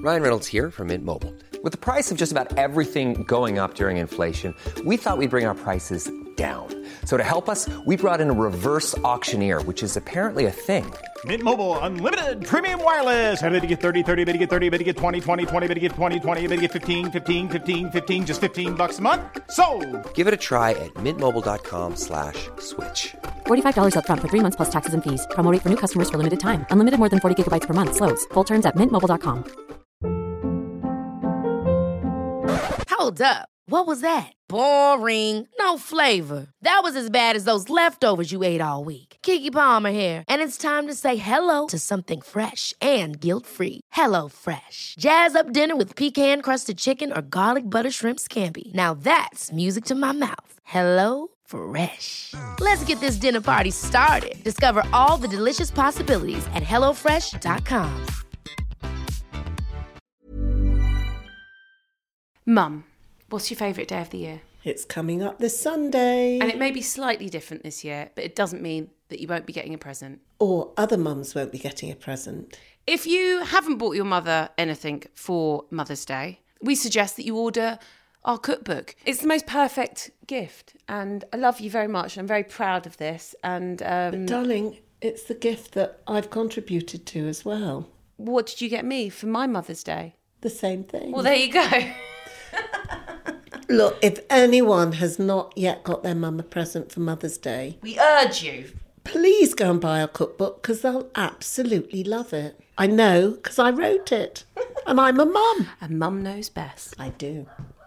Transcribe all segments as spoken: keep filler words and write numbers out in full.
Ryan Reynolds here from Mint Mobile. With the price of just about everything going up during inflation, we thought we'd bring our prices down. So to help us, we brought in a reverse auctioneer, which is apparently a thing. Mint Mobile Unlimited Premium Wireless. How to get thirty, thirty, how to get thirty, how to get twenty, twenty, twenty, how to get twenty, twenty, how to get fifteen, fifteen, fifteen, fifteen, just fifteen bucks a month? Sold! Give it a try at mintmobile.com slash switch. forty-five dollars up front for three months plus taxes and fees. Promo rate for new customers for limited time. Unlimited more than forty gigabytes per month. Slows full terms at mint mobile dot com. Hold up. What was that? Boring. No flavor. That was as bad as those leftovers you ate all week. Keke Palmer here, and it's time to say hello to something fresh and guilt-free. Hello Fresh. Jazz up dinner with pecan-crusted chicken or garlic butter shrimp scampi. Now that's music to my mouth. Hello Fresh. Let's get this dinner party started. Discover all the delicious possibilities at hello fresh dot com. Mum, what's your favourite day of the year? It's coming up this Sunday. And it may be slightly different this year, but it doesn't mean that you won't be getting a present. Or other mums won't be getting a present. If you haven't bought your mother anything for Mother's Day, we suggest that you order our cookbook. It's the most perfect gift, and I love you very much. I'm very proud of this. And um, But darling, it's the gift that I've contributed to as well. What did you get me for my Mother's Day? The same thing. Well, there you go. Look, if anyone has not yet got their mum a present for Mother's Day, We urge you. please go and buy our cookbook because they'll absolutely love it. I know because I wrote it and I'm a mum. And Mum knows best. I do.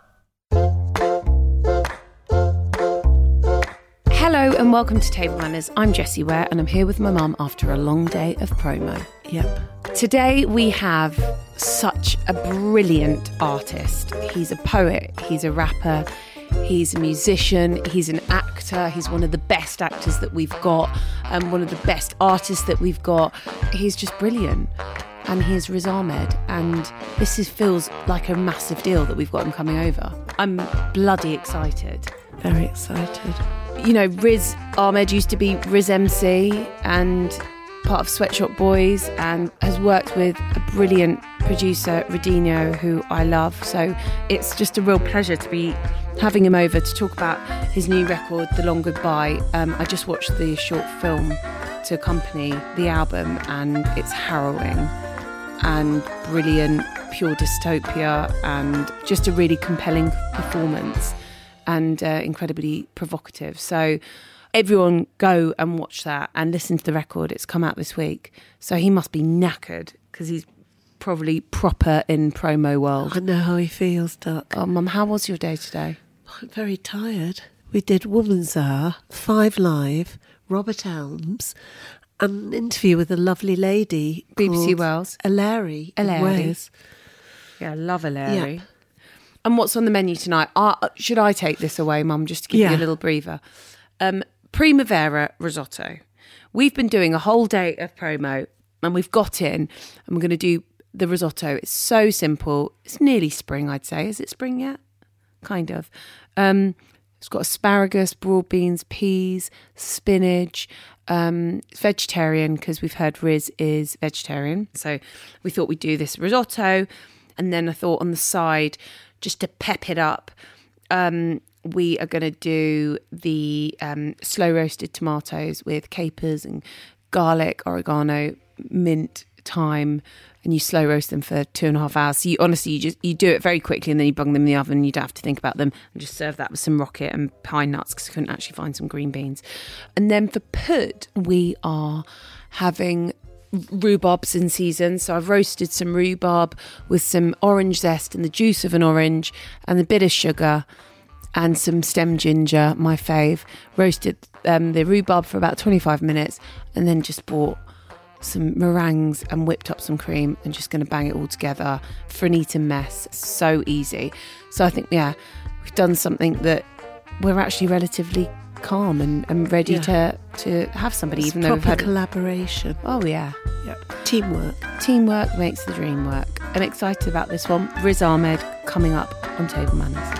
Hello and welcome to Table Manners. I'm Jessie Ware and I'm here with my mum after a long day of promo. Yep. Today we have such a brilliant artist. He's a poet, he's a rapper, he's a musician, he's an actor, he's one of the best actors that we've got, and um, one of the best artists that we've got. He's just brilliant. And here's Riz Ahmed, and this is, feels like a massive deal that we've got him coming over. I'm bloody excited. Very excited. You know, Riz Ahmed used to be Riz M C and part of Sweatshop Boys, and has worked with a brilliant producer, Radinho, who I love. So it's just a real pleasure to be having him over to talk about his new record, The Long Goodbye. Um, I just watched the short film to accompany the album, and it's harrowing and brilliant, pure dystopia, and just a really compelling performance, and uh, incredibly provocative. So everyone go and watch that and listen to the record. It's come out this week. So he must be knackered because he's probably proper in promo world. I know how he feels, Duck. Oh, Mum, how was your day today? I'm very tired. We did Woman's Hour, Five Live, Robert Elms, and an interview with a lovely lady B B C called Wales. Eleri. Eleri. Wales. Yeah, I love Eleri. Yeah. And what's on the menu tonight? Uh, should I take this away, Mum, just to give Yeah. you a little breather? Um, Primavera risotto. We've been doing a whole day of promo, and we've got in, and we're going to do the risotto. It's so simple. It's nearly spring, I'd say. Is it spring yet? Kind of. Um, it's got asparagus, broad beans, peas, spinach. Um, it's vegetarian because we've heard Riz is vegetarian. So we thought we'd do this risotto. And then I thought on the side, just to pep it up, um, we are going to do the um, slow roasted tomatoes with capers and garlic, oregano, mint, thyme, and you slow roast them for two and a half hours. So you honestly, you just you do it very quickly, and then you bung them in the oven. You don't have to think about them, and just serve that with some rocket and pine nuts because I couldn't actually find some green beans. And then for pud, we are having rhubarb's in season, so I've roasted some rhubarb with some orange zest and the juice of an orange and a bit of sugar and some stem ginger, my fave. Roasted um, the rhubarb for about twenty-five minutes, and then just bought some meringues and whipped up some cream, and just going to bang it all together for an eaten mess. So easy. So I think, yeah, we've done something that we're actually relatively calm and, and ready Yeah. to to have somebody, It's even though we've proper had collaboration. Oh yeah, Yep. Teamwork. teamwork makes the dream work. I'm excited about this one. Riz Ahmed coming up on Table Manners.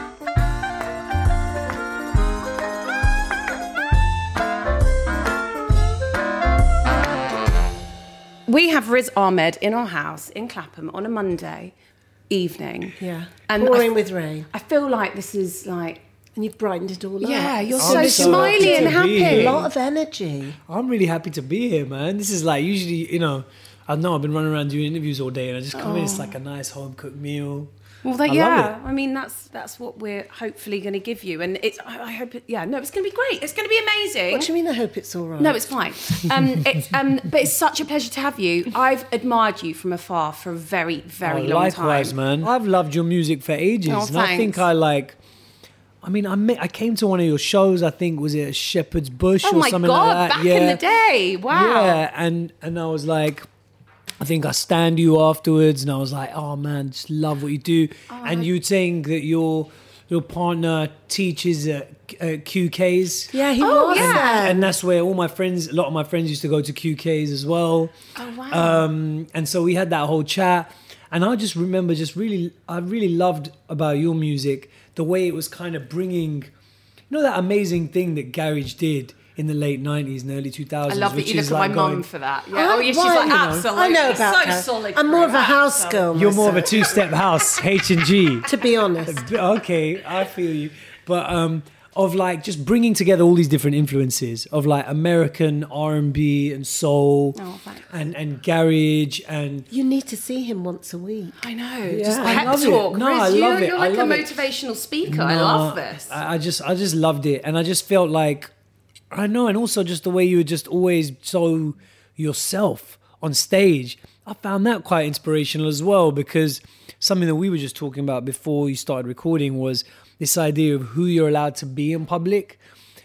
we have Riz Ahmed in our house in Clapham on a Monday evening. Yeah. And pouring I, with rain. I feel like this is like... And you've brightened it all up. Yeah, you're I'm so, so smiley happy and to be happy. here. A lot of energy. I'm really happy to be here, man. This is like usually, you know, I know I've been running around doing interviews all day, and I just come in. It's like a nice home cooked meal. Well, they, I yeah. love it. I mean, that's that's what we're hopefully going to give you, and it's. I, I hope it. Yeah, no, it's going to be great. It's going to be amazing. What do you mean? I hope it's all right. No, it's fine. Um, it's, um, but it's such a pleasure to have you. I've admired you from afar for a very, very Oh, long likewise, time. man. I've loved your music for ages, Oh, and I think thanks. I like. I mean, I met, I came to one of your shows. I think was it Shepherd's Bush Oh or my something God, like that. back yeah. in the day. Wow. Yeah, and and I was like, I think I stand you afterwards, and I was like, oh man, just love what you do. Oh, and you saying that your your partner teaches at uh, Q Ks. Yeah, he Oh, was yeah. there. And that's where all my friends, a lot of my friends used to go to Q Ks as well. Oh, wow. Um, and so we had that whole chat. And I just remember just really, I really loved about your music, the way it was kind of bringing, you know, that amazing thing that Garage did in the late nineties and early two I thousands. love that which you look is at like my mum going- for that. Yeah. I- Oh, yeah, she's why, like, you know, absolutely. I know about so her. solid. I'm more of a crew, house absolutely. girl. You're more of a myself, two-step house, H and G. to be honest. Okay, I feel you. But um, of like just bringing together all these different influences of like American R and B and soul Oh, thanks. and, and garage and You need to see him once a week. I know. Yeah, Just I pep love it. talk. No, Riz, I you, love it. You're I like love a it. motivational speaker. I No, love this. I, I just I just loved it, and I just felt like I know, and also just the way you were just always so yourself on stage. I found that quite inspirational as well, because something that we were just talking about before you started recording was this idea of who you're allowed to be in public.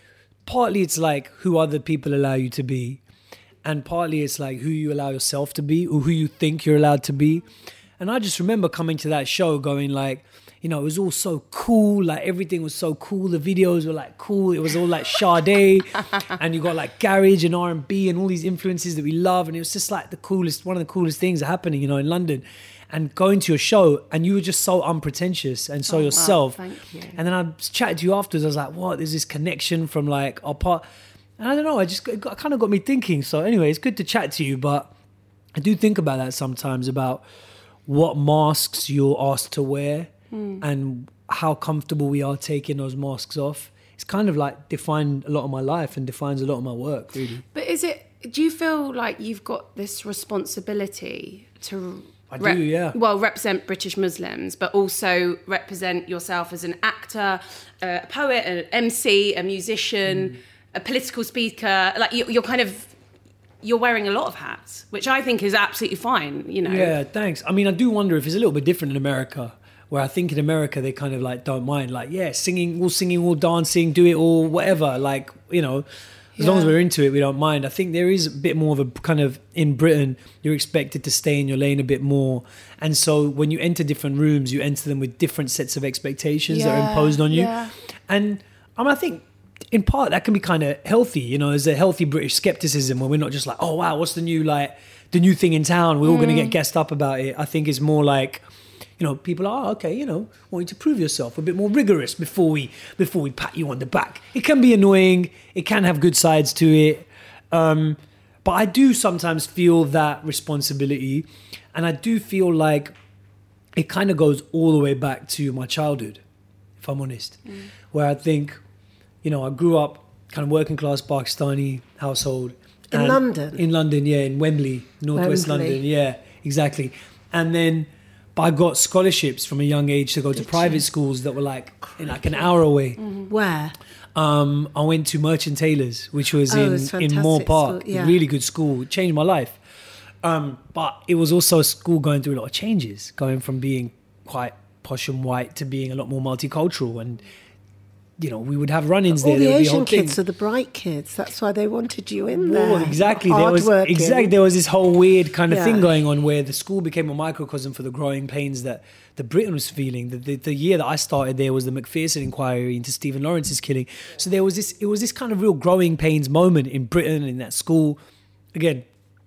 Partly it's like who other people allow you to be, and partly it's like who you allow yourself to be or who you think you're allowed to be. And I just remember coming to that show going like, you know, it was all so cool. Like everything was so cool. The videos were like cool. It was all like Sade, and you got like garage and R and B and all these influences that we love. And it was just like the coolest, one of the coolest things happening, you know, in London. And going to your show, and you were just so unpretentious and so Oh, wow. yourself. Thank you. And then I chatted to you afterwards. I was like, what? There's this connection from like our part. And I don't know. I just it got, kind of got me thinking. So anyway, it's good to chat to you, but I do think about that sometimes, about what masks you're asked to wear and how comfortable we are taking those masks off. It's kind of like defined a lot of my life and defines a lot of my work, really. But is it? Do you feel like you've got this responsibility to? I do, yeah. Well, represent British Muslims, but also represent yourself as an actor, a poet, an M C, a musician, Mm. a political speaker. Like you, you're kind of. You're wearing a lot of hats, which I think is absolutely fine. You know. Yeah, thanks. I mean, I do wonder if it's a little bit different in America, where I think in America they kind of like don't mind, like, yeah, singing, all singing, all dancing, do it all, whatever. Like, you know, as long as we're into it, we don't mind. I think there is a bit more of a kind of, in Britain, you're expected to stay in your lane a bit more. And so when you enter different rooms, you enter them with different sets of expectations that are Yeah, imposed on you. yeah. And I mean, I think in part that can be kind of healthy, you know, there's a healthy British skepticism where we're not just like, oh wow, what's the new like the new thing in town, we're all going to get gassed up about it. I think it's more like, you know, people are, oh, okay, you know, want you to prove yourself a bit more rigorous before we before we pat you on the back. It can be annoying, it can have good sides to it, um, but I do sometimes feel that responsibility, and I do feel like it kind of goes all the way back to my childhood, if I'm honest, where I think, you know, I grew up kind of working class Pakistani household. In and- London? In London, yeah, in Wembley, northwest Wembley. London, yeah, exactly. And then, but I got scholarships from a young age to go to private schools that were like, in like an hour away. Where? Um, I went to Merchant Taylors, which was Oh, in, it's in Moore fantastic Park, school, yeah. really good school, it changed my life. Um, but it was also a school going through a lot of changes, going from being quite posh and white to being a lot more multicultural. And, you know, we would have run-ins there. All the there would be a Asian whole thing. kids are the bright kids. That's why they wanted you in there. Well, exactly. There was Hardworking. exactly there was this whole weird kind of Yeah. thing going on where the school became a microcosm for the growing pains that that Britain was feeling. The, the, the year that I started there was the Macpherson inquiry into Stephen Lawrence's killing. So there was this. It was this kind of real growing pains moment in Britain in that school. Again,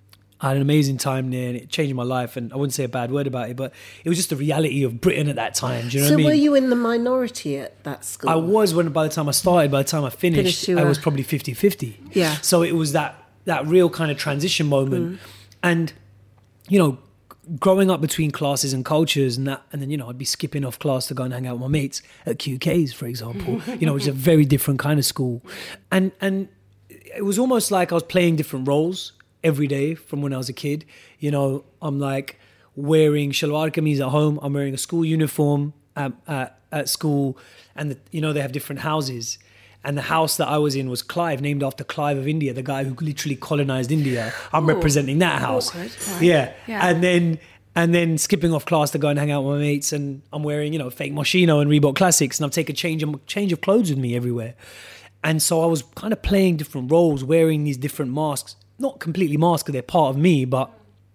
I had an amazing time there, and it changed my life. And I wouldn't say a bad word about it, but it was just the reality of Britain at that time. Do you know So what I mean? were you in the minority at that school? I was when by the time I started, by the time I finished, Finished, you I were- was probably fifty-fifty. Yeah. So it was that that real kind of transition moment. Mm. And you know, growing up between classes and cultures and that, and then, you know, I'd be skipping off class to go and hang out with my mates at Q K's, for example, you know, which is a very different kind of school. And, and it was almost like I was playing different roles every day from when I was a kid. You know, I'm like wearing shalwar kameez at home. I'm wearing a school uniform at, at, at school. And, the, you know, they have different houses. And the house that I was in was Clive, named after Clive of India, the guy who literally colonized India. I'm Ooh. representing that house. Right. Yeah. yeah. And then and then skipping off class to go and hang out with my mates. And I'm wearing, you know, fake Moschino and Reebok Classics. And I've taken a change of, change of clothes with me everywhere. And so I was kind of playing different roles, wearing these different masks. Not completely masked, they're part of me, but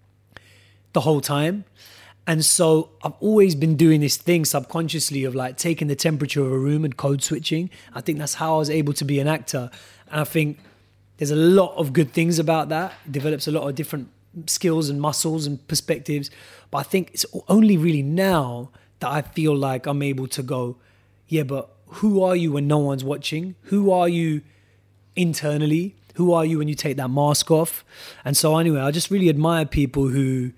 the whole time. And so I've always been doing this thing subconsciously of like taking the temperature of a room and code switching. I think that's how I was able to be an actor. And I think there's a lot of good things about that. It develops a lot of different skills and muscles and perspectives. But I think it's only really now that I feel like I'm able to go, yeah, but who are you when no one's watching? Who are you internally? Who are you when you take that mask off? And so anyway, I just really admire people who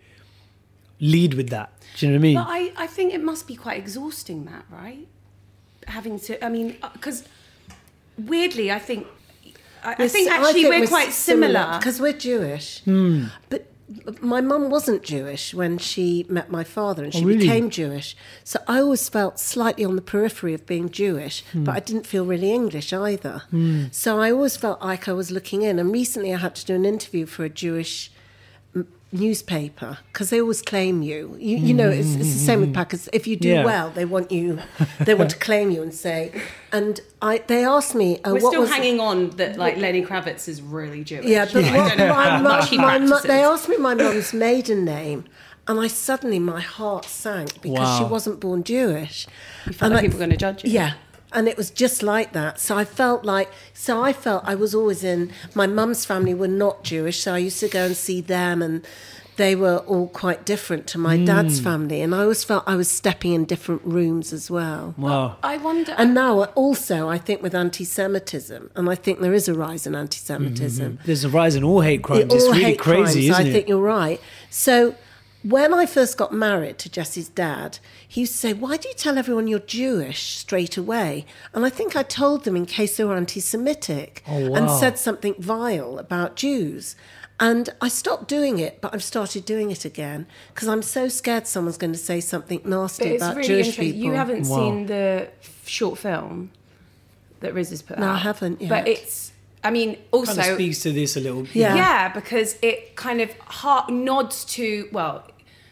lead with that. Do you know what I mean? But I, I think it must be quite exhausting, that, right? Having to, I mean, because weirdly, I think, I, I think actually I think we're, we're quite similar. Because we're Jewish. Mm. But my mum wasn't Jewish when she met my father, and she oh, really? became Jewish. So I always felt slightly on the periphery of being Jewish, mm. but I didn't feel really English either. Mm. So I always felt like I was looking in. And recently I had to do an interview for a Jewish newspaper, because they always claim you. You, you know, it's, it's the same with Packers. If you do yeah. well, they want you. They want to claim you and say. And I, they asked me, uh, we're what still was hanging it? on that like Lenny Kravitz is really Jewish. Yeah, but I what, don't know my, how my, much he my, practices. they asked me my mum's maiden name, and I suddenly my heart sank because wow. she wasn't born Jewish. You felt and like I, people were going to judge you. Yeah. And it was just like that. So I felt like, so I felt I was always in, my mum's family were not Jewish, so I used to go and see them, and they were all quite different to my mm. dad's family. And I always felt I was stepping in different rooms as well. Wow. I wonder. And now also, I think with anti-Semitism, and I think there is a rise in anti-Semitism. Mm-hmm. There's a rise in all hate crimes. All it's really hate crazy, crimes, isn't I it? I think you're right. So when I first got married to Jesse's dad, he used to say, why do you tell everyone you're Jewish straight away? And I think I told them in case they were anti-Semitic oh, wow. and said something vile about Jews. And I stopped doing it, but I've started doing it again because I'm so scared someone's going to say something nasty but it's about really Jewish people. You haven't wow. seen the short film that Riz has put no, out. No, I haven't yet. But it's, I mean, also... Kind of speaks to this a little bit. Yeah. Yeah, because it kind of heart nods to, well,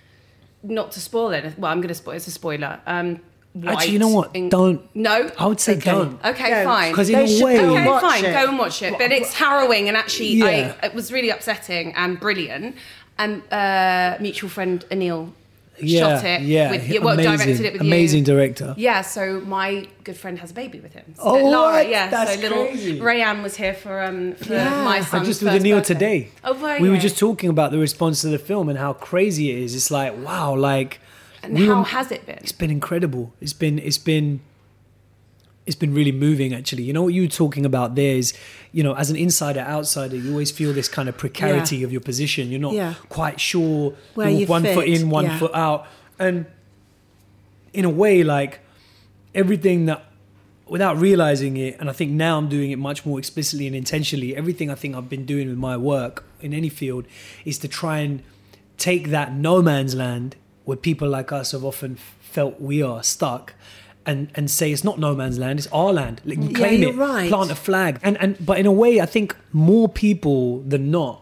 not to spoil it. Well, I'm going to spoil, it's a spoiler. Um, Actually, you know what? In, don't. No? I would say okay. don't. Okay, no. fine. Because in They a way... Okay, watch fine, it. go and watch it. But it's harrowing and actually Yeah. I, it was really upsetting and brilliant. And uh, mutual friend Anil yeah, shot it. Yeah, with you. Well, amazing, directed it with amazing you. director. Yeah, so my good friend has a baby with him. So Oh, Lara, what? yeah. That's so little crazy. Rayanne was here for um for Yeah. my I son's I just with first Anil birthday. today. Oh, were we you? were just talking about the response to the film and how crazy it is. It's like, wow, like... And we how were- has it been? It's been incredible. It's been, it's been, it's been really moving, actually. You know what you were talking about there is, you know, as an insider, outsider, you always feel this kind of precarity Yeah. of your position. You're not Yeah. quite sure. Where you're you one fit, foot in, one yeah. foot out. And in a way, like, everything that, without realizing it, and I think now I'm doing it much more explicitly and intentionally, everything I think I've been doing with my work in any field is to try and take that no man's land where people like us have often felt we are stuck, and and say it's not no man's land, it's our land. Like, Yeah, claim you're it, right. plant a flag, and and but in a way, I think more people than not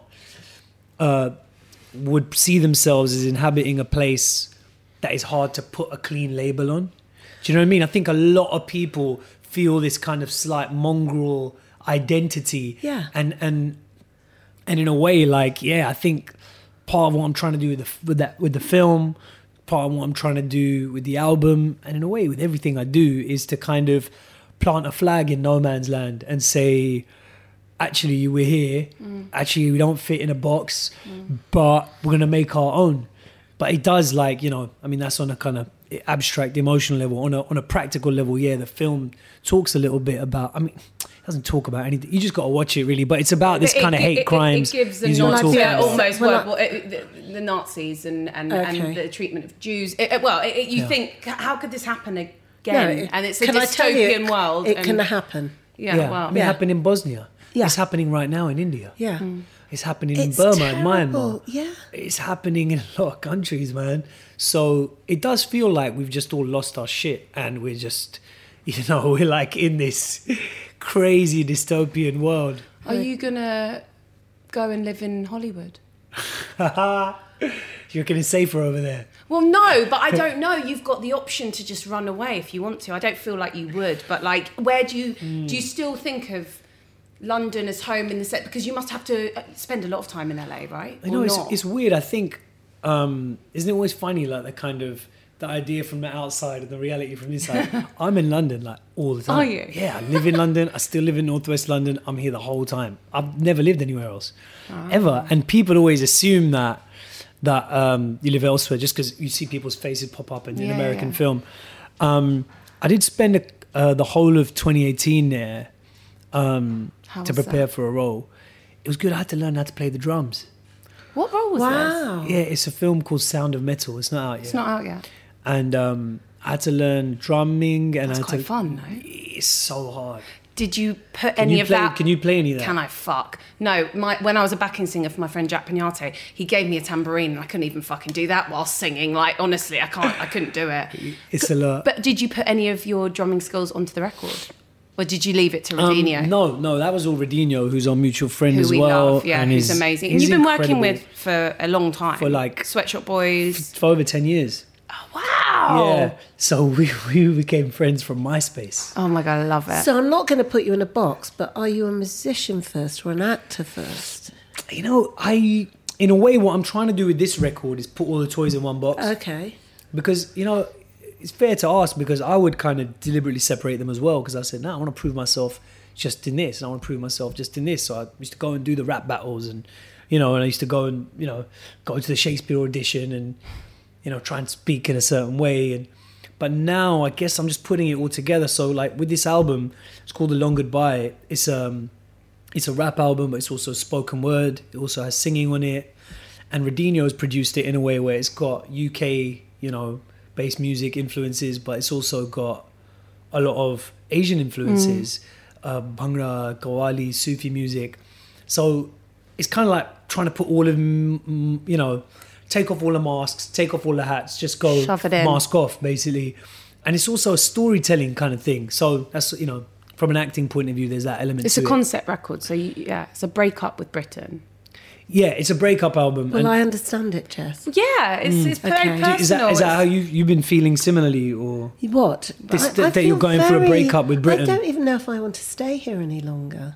uh, would see themselves as inhabiting a place that is hard to put a clean label on. Do you know what I mean? I think a lot of people feel this kind of slight mongrel identity, Yeah. and and and in a way, like, yeah, I think part of what I'm trying to do with the with that with the film, part of what I'm trying to do with the album, and in a way with everything I do, is to kind of plant a flag in no man's land and say, actually, we're here. Mm. Actually, we don't fit in a box, mm. but we're gonna make our own. But it does, like, you know, I mean, that's on a kind of abstract emotional level. On a on a practical level, yeah, the film talks a little bit about. I mean, it doesn't talk about anything. You just got to watch it, really. But it's about this It- kind of it- hate it, crimes. It, it gives a he's not nod talking to about. almost Well, well, I- well, it, the, the Nazis and and, Okay. and the treatment of Jews. It, it- well, it, it- you Yeah. think how could this happen again? No, it- and it's a can I tell you, dystopian world. It and, can happen. Yeah, Yeah, well, I mean, Yeah. it happened in Bosnia. Yeah. It's happening right now in India. Yeah. It's happening It's in Burma terrible. and Myanmar. Yeah. It's happening in a lot of countries, man. So it does feel like we've just all lost our shit and we're just, you know, we're like in this crazy dystopian world. Are you gonna go and live in Hollywood? You're getting safer over there. Well, no, but I don't know. You've got the option to just run away if you want to. I don't feel like you would, but like, where do you do you still think of London as home in the set? Because you must have to spend a lot of time in L A, right? I know Or it's, not? it's weird. I think, um, isn't it always funny, like the kind of the idea from the outside and the reality from the inside? I'm in London like all the time. Are you? Yeah, I live in London. I still live in Northwest London. I'm here the whole time. I've never lived anywhere else, Ah. ever. And people always assume that that um, you live elsewhere just because you see people's faces pop up in, in Yeah, American yeah. film. Um, I did spend a, uh, the whole of twenty eighteen there um, How to was prepare that? for a role. It was good. I had to learn how to play the drums. What role was this? Wow. Yeah, it's a film called Sound of Metal. It's not out yet. It's not out yet. And um, I had to learn drumming, and That's I had quite to, fun, no? It's so hard. Did you put Can any you of play? that? Can you play any of that? Can I fuck? No, my, when I was a backing singer for my friend Jack Pignate, he gave me a tambourine and I couldn't even fucking do that while singing. Like, honestly, I can't, I couldn't do it. It's a lot. But did you put any of your drumming skills onto the record? Or did you leave it to Um, Rodinho? no, no, that was all Rodinho, who's our mutual friend Who as we well. love, yeah, and who's he's- amazing. And he's you've been working incredible. with for a long time. For like- Sweatshop Boys. for over ten years. Wow. Yeah. So we, we became friends from MySpace. Oh my God, I love it. So I'm not going to put you in a box, but are you a musician first or an actor first? You know, I, in a way, what I'm trying to do with this record is put all the toys in one box. Okay. Because, you know, it's fair to ask because I would kind of deliberately separate them as well because I said, no, I want to prove myself just in this and I want to prove myself just in this. So I used to go and do the rap battles and, you know, and I used to go and, you know, go to the Shakespeare audition and, you know, try and speak in a certain way. And but now I guess I'm just putting it all together. So like with this album, it's called The Long Goodbye. It's um it's a rap album, but it's also spoken word. It also has singing on it. And Rodinho's produced it in a way where it's got U K, you know, based music influences, but it's also got a lot of Asian influences, uh, Bhangra, Qawwali, Sufi music. So it's kind of like trying to put all of them, you know, take off all the masks, take off all the hats, just go Shove it in. mask off, basically. And it's also a storytelling kind of thing. So that's, you know, from an acting point of view, there's that element It's to a it. concept record, so you, yeah, it's a breakup with Britain. Yeah, it's a breakup album. Well, and I understand it, Jess. Yeah, it's, it's very okay. personal. is that is that It's- how you you've been feeling similarly, or What? This- I- that- I that you're feel going through a very- breakup with Britain. I don't even know if I want to stay here any longer.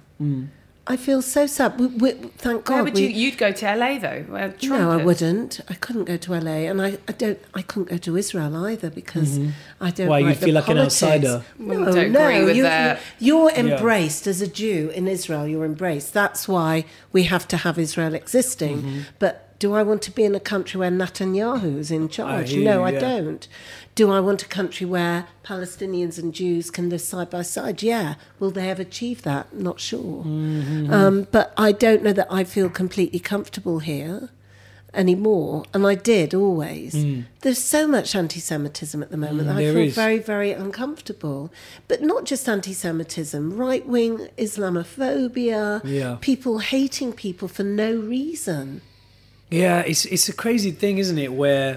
I feel so sad. We, we, thank God. Where would we, you? You'd go to L A though. Where Trump no, I is. wouldn't. I couldn't go to L A, and I, I don't. I couldn't go to Israel either because I don't. Why, you like the feel like an politics. outsider? No, Don't no. agree with you, that. You're embraced as a Jew in Israel. You're embraced. That's why we have to have Israel existing. But do I want to be in a country where Netanyahu is in charge? hear No, you, I yeah. don't. Do I want a country where Palestinians and Jews can live side by side? Yeah. Will they ever achieve that? Not sure. Um, but I don't know that I feel completely comfortable here anymore. And I did always. There's so much anti-Semitism at the moment that I there feel is. very, very uncomfortable. But not just anti-Semitism, right-wing Islamophobia, Yeah. people hating people for no reason. Yeah, it's it's a crazy thing, isn't it? Where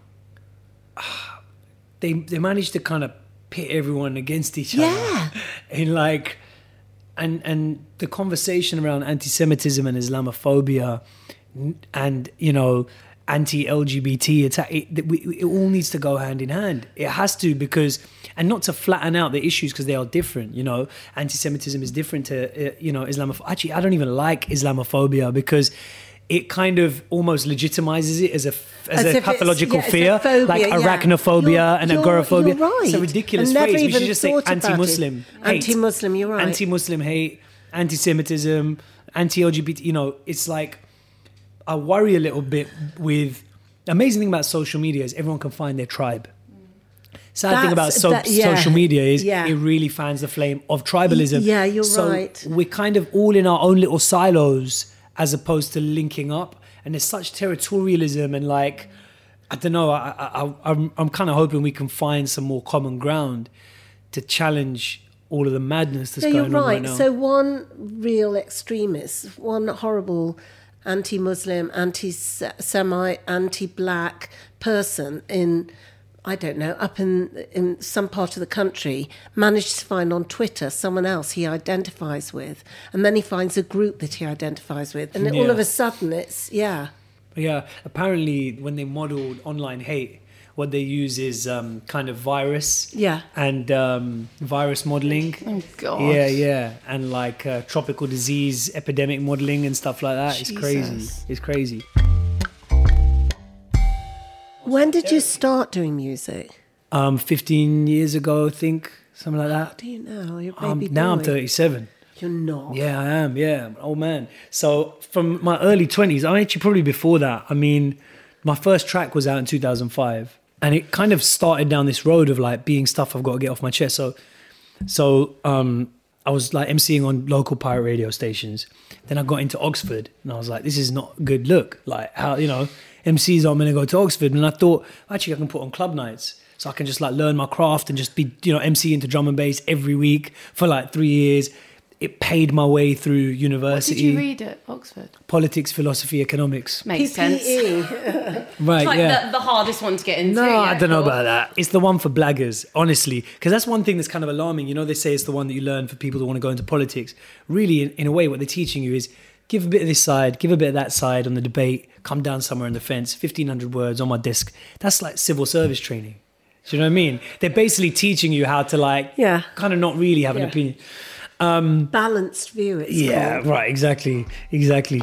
ah, they they managed to kind of pit everyone against each Yeah. other, in like, and and the conversation around anti-Semitism and Islamophobia, n- and you know, anti-L G B T attack. It, it, we- it all needs to go hand in hand. It has to, because, and not to flatten out the issues because they are different. You know, anti-Semitism is different to uh, you know Islamophobia. Actually, I don't even like Islamophobia because it kind of almost legitimizes it as a as, As a if it's- pathological yeah, it's a fear, phobia, like yeah. arachnophobia You're- and you're- agoraphobia. you're right. It's a ridiculous I never phrase. We even should just say thought about it. anti-Muslim hate. Anti-Muslim, you're right. Anti-Muslim hate, anti-Semitism, anti-L G B T. You know, it's like I worry a little bit with. The amazing thing about social media is everyone can find their tribe. sad thing about That's- so, that- yeah, social media is yeah. it really fans the flame of tribalism. Yeah, you're so right. We're kind of all in our own little silos as opposed to linking up. And there's such territorialism and like, I don't know, I, I, I'm, I'm kind of hoping we can find some more common ground to challenge all of the madness that's No, going you're on right right. now. So one real extremist, one horrible anti-Muslim, anti-Semite, anti-black person in, I don't know, up in in some part of the country, managed to find on Twitter someone else he identifies with, and then he finds a group that he identifies with, and all Yeah. of a sudden it's yeah. Yeah, apparently when they modeled online hate, what they use is um, kind of virus Yeah. and um, virus modeling. Oh, God. Yeah, yeah. And like uh, tropical disease, epidemic modeling and stuff like that. It's crazy. Jesus. It's crazy. When did you start doing music? Um, fifteen years ago, I think, something like that. Do you know? You're a Um, baby now I'm boy. thirty-seven. You're not. Yeah, I am. Yeah, I'm an old man. So from my early twenties, I actually probably before that. I mean, my first track was out in two thousand five, and it kind of started down this road of like being stuff I've got to get off my chest. So, so um, I was like emceeing on local pirate radio stations. Then I got into Oxford, and I was like, this is not a good look. Like how you know, M Cs aren't going to go to Oxford, and I thought actually I can put on club nights. So I can just like learn my craft and just be, you know, emceeing to drum and bass every week for like three years. It paid my way through university. Did you read at Oxford? Politics, philosophy, economics. Makes sense. P P E. Right, Like yeah. the, the hardest one to get into. No, yeah, I don't know cool. about that. It's the one for blaggers, honestly. Because that's one thing that's kind of alarming. You know, they say it's the one that you learn for people that want to go into politics. Really, in, in a way, what they're teaching you is give a bit of this side, give a bit of that side on the debate, come down somewhere on the fence, fifteen hundred words on my desk. That's like civil service training. Do you know what I mean? They're basically teaching you how to like, Yeah. kind of not really have an Yeah. opinion. Balanced view, it's Yeah, called. right, exactly, exactly.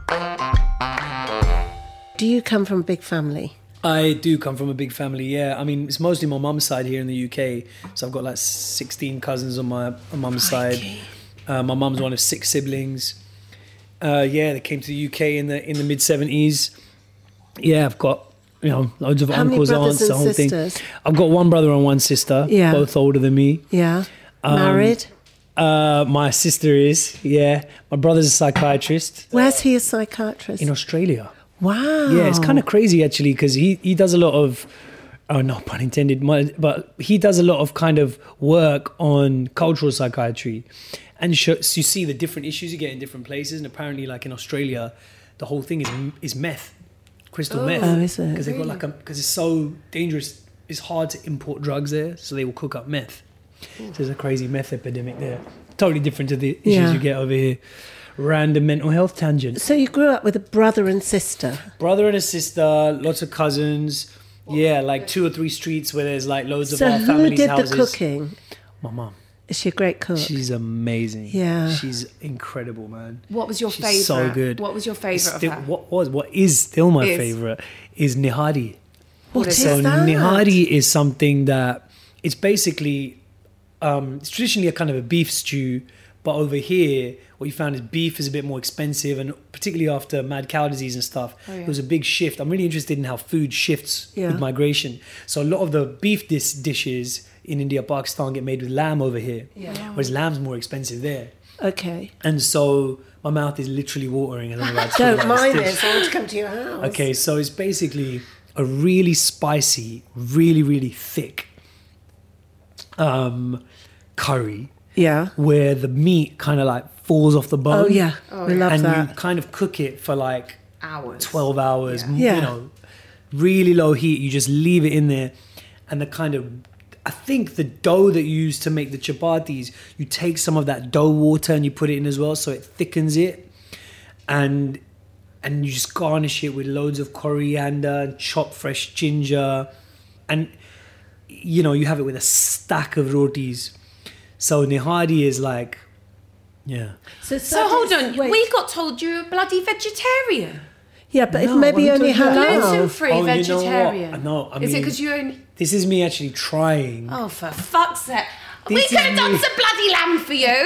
Do you come from a big family? I do come from a big family, yeah. I mean, it's mostly my mum's side here in the U K. So I've got like sixteen cousins on my on mum's side. Uh, my mum's one of six siblings. Uh, yeah, they came to the U K in the in the mid seventies. Yeah, I've got you know loads of How many uncles, brothers aunts, the and whole sisters? thing. I've got one brother and one sister, Yeah. both older than me. Yeah. Um, Married? Uh, my sister is, yeah. My brother's a psychiatrist Where's he a psychiatrist? in Australia. Wow. Yeah, it's kind of crazy actually because he, he does a lot of, oh no pun intended, my, but he does a lot of kind of work on cultural psychiatry, and sh- so you see the different issues you get in different places. And apparently, like in Australia, the whole thing is is meth, crystal meth. Oh, is it? Because they've got like a because it's so dangerous. It's hard to import drugs there, so they will cook up meth. So there's a crazy meth epidemic there. Totally different to the issues Yeah. you get over here. Random mental health tangent. So you grew up with a brother and sister. Brother and a sister, lots of cousins. Yeah, like two or three streets where there's like loads of So our who family's did houses. the cooking? My mum. Is she a great cook? She's amazing. Yeah. She's incredible, man. What was your She's favourite? so good. What was your favourite of Still- her? What was, what is still my Is. favourite is nihari. What is so that? nihari is something that it's basically um, it's traditionally a kind of a beef stew, but over here what you found is beef is a bit more expensive, and particularly after mad cow disease and stuff, Oh, yeah. there was a big shift. I'm really interested in how food shifts Yeah. with migration. So a lot of the beef dis- dishes in India, Pakistan get made with lamb over here, whereas lamb's more expensive there. Okay. And so my mouth is literally watering as I'm about to talk Don't about mind this dish. it. I want to come to your house. Okay, so it's basically a really spicy, really, really thick um, curry Yeah. where the meat kind of like falls off the bone. Oh, yeah. we love and that. you kind of cook it for like Hours. twelve hours, m- Yeah. you know, really low heat. You just leave it in there. And the kind of, I think the dough that you use to make the chapatis, you take some of that dough water and you put it in as well, so it thickens it. And and you just garnish it with loads of coriander and chopped fresh ginger. And, you know, you have it with a stack of rotis. So nihari is like, yeah. So, So hold on, wait. we got told you were a bloody vegetariarian. Yeah, but if No, maybe what only are you talking about? halal. Gluten-free Oh, you know what? vegetarian. No, I Is it mean- because you only... This is me actually trying. Oh, for fuck's sake. We This could have is done me. some bloody lamb for you.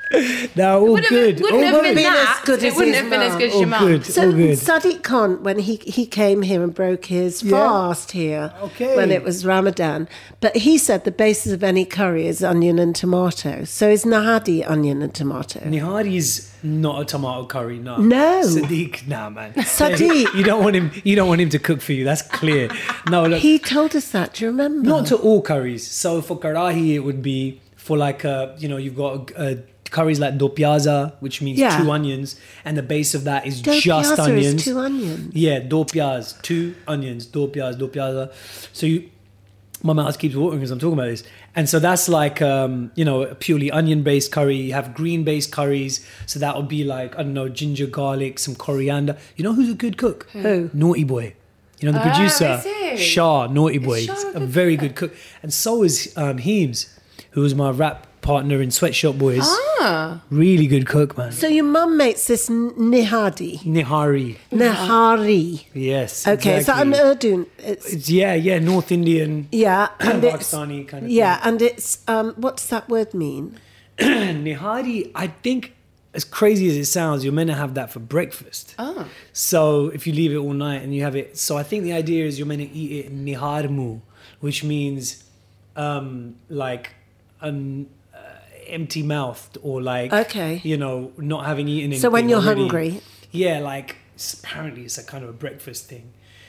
No, all Wouldn't good. have, wouldn't all have good. been as that. good It as wouldn't his have been as mum. good as All your mum. good. So all good. Sadiq Khan, when he, he came here and broke his Yeah. fast here, Okay. when it was Ramadan, but he said the basis of any curry is onion and tomato. So is nahadi onion and tomato? Nihari's not a tomato curry, no. No. Sadiq, nah, man. Sadiq. you don't want him. You don't want him to cook for you. That's clear. No, look, He told us that. Do you remember? not to all curries. So for karahi, it would be for like a, you know, you've got uh, curries like do piazza, which means Yeah. two onions, and the base of that is Do just piazza onions. is two onions. Yeah, do piaz, two onions, do piaz, do piazza. So you, my mouth keeps watering because I'm talking about this. And so that's like, um, you know, a purely onion-based curry. You have green-based curries. So that would be like, I don't know, ginger, garlic, some coriander. You know who's a good cook? Who? Naughty Boy. You know, the Oh, producer. is he? Shah, Naughty Boy. Shah a a good very cook? good cook. And so is um, Heems, who was my rap partner in Sweatshop Boys. Ah. Really good cook, man. So your mum makes this n- nihadi. Nihari. Nihari. Yes. Okay, is that an exactly. Urdu? It's, It's, yeah, yeah, North Indian. yeah, and it's Pakistani kind of yeah, and it's um, what's that word mean? Nihari, I think, as crazy as it sounds, you're meant to have that for breakfast. Oh. So if you leave it all night and you have it, so I think the idea is you're meant to eat it niharmu, which means um, like an uh, empty mouthed or like, Okay. you know, not having eaten anything. So when you're already. hungry. Yeah, like it's, apparently it's a kind of a breakfast thing.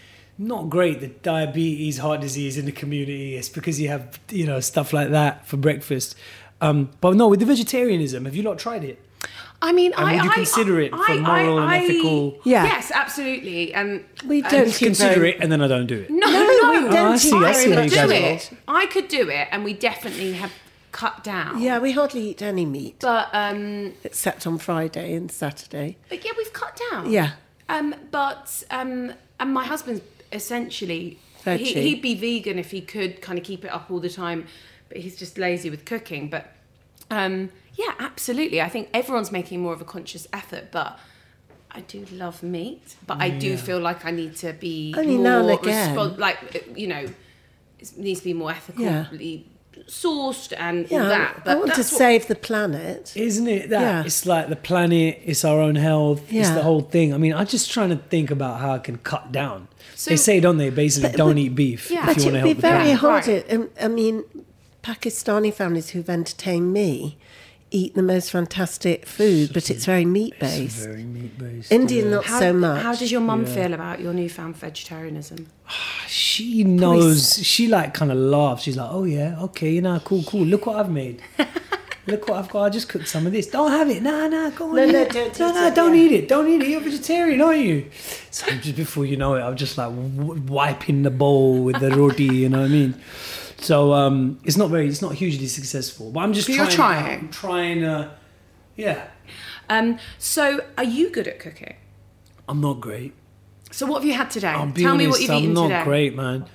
Not great, the diabetes, heart disease in the community. It's because you have, you know, stuff like that for breakfast. Um, but no, with the vegetarianism, have you not tried it? I mean, And I would you I- consider it for I- moral and I- ethical- Yeah. Yes, absolutely. And We and- don't Just consider it and then I don't do it. No, No, no, we don't Oh, I eat see, I very see how I you could guys do roll. it. I could do it, and we definitely have cut down. Yeah, we hardly eat any meat But um, except on Friday and Saturday. but yeah, we've cut down. Yeah. Um, but um, and my husband's essentially he, Veggie. he'd be vegan if he could kind of keep it up all the time, but he's just lazy with cooking. But um, yeah, absolutely. I think everyone's making more of a conscious effort, but I do love meat, but I do feel like I need to be Only more now and again. respo- like you know, it needs to be more ethically Yeah. sourced and Yeah, all that. I want to that's what- save the planet. Isn't it that? Yeah. It's like the planet, it's our own health, it's Yeah. the whole thing. I mean, I'm just trying to think about how I can cut down. So- they say, don't they, basically, But- don't but- eat beef Yeah. if But you want to it'd be help the very planet. hard. Right. It- I mean, Pakistani families who've entertained me eat the most fantastic food, but it's very meat based. Very meat-based. Indian, yeah. not How, so much. how does your mum feel about your newfound vegetarianism? She knows, she like kind of laughs. She's like, oh yeah, okay, you know, cool, cool. Look what I've made. Look what I've got. I just cooked some of this. Don't have it. Nah, nah, go on. No, eat no, it. don't no, eat no, it, don't yeah. eat it. Don't eat it. You're vegetarian, aren't you? So just before you know it, I'm just like w- wiping the bowl with the roti. You know what I mean? So um, it's not very, it's not hugely successful. But I'm just But you're trying. trying. I'm trying. Uh, yeah, Um, so, are you good at cooking? I'm not great. So, what have you had today? I'll be Tell honest, me what you've I'm eaten not today. great, man.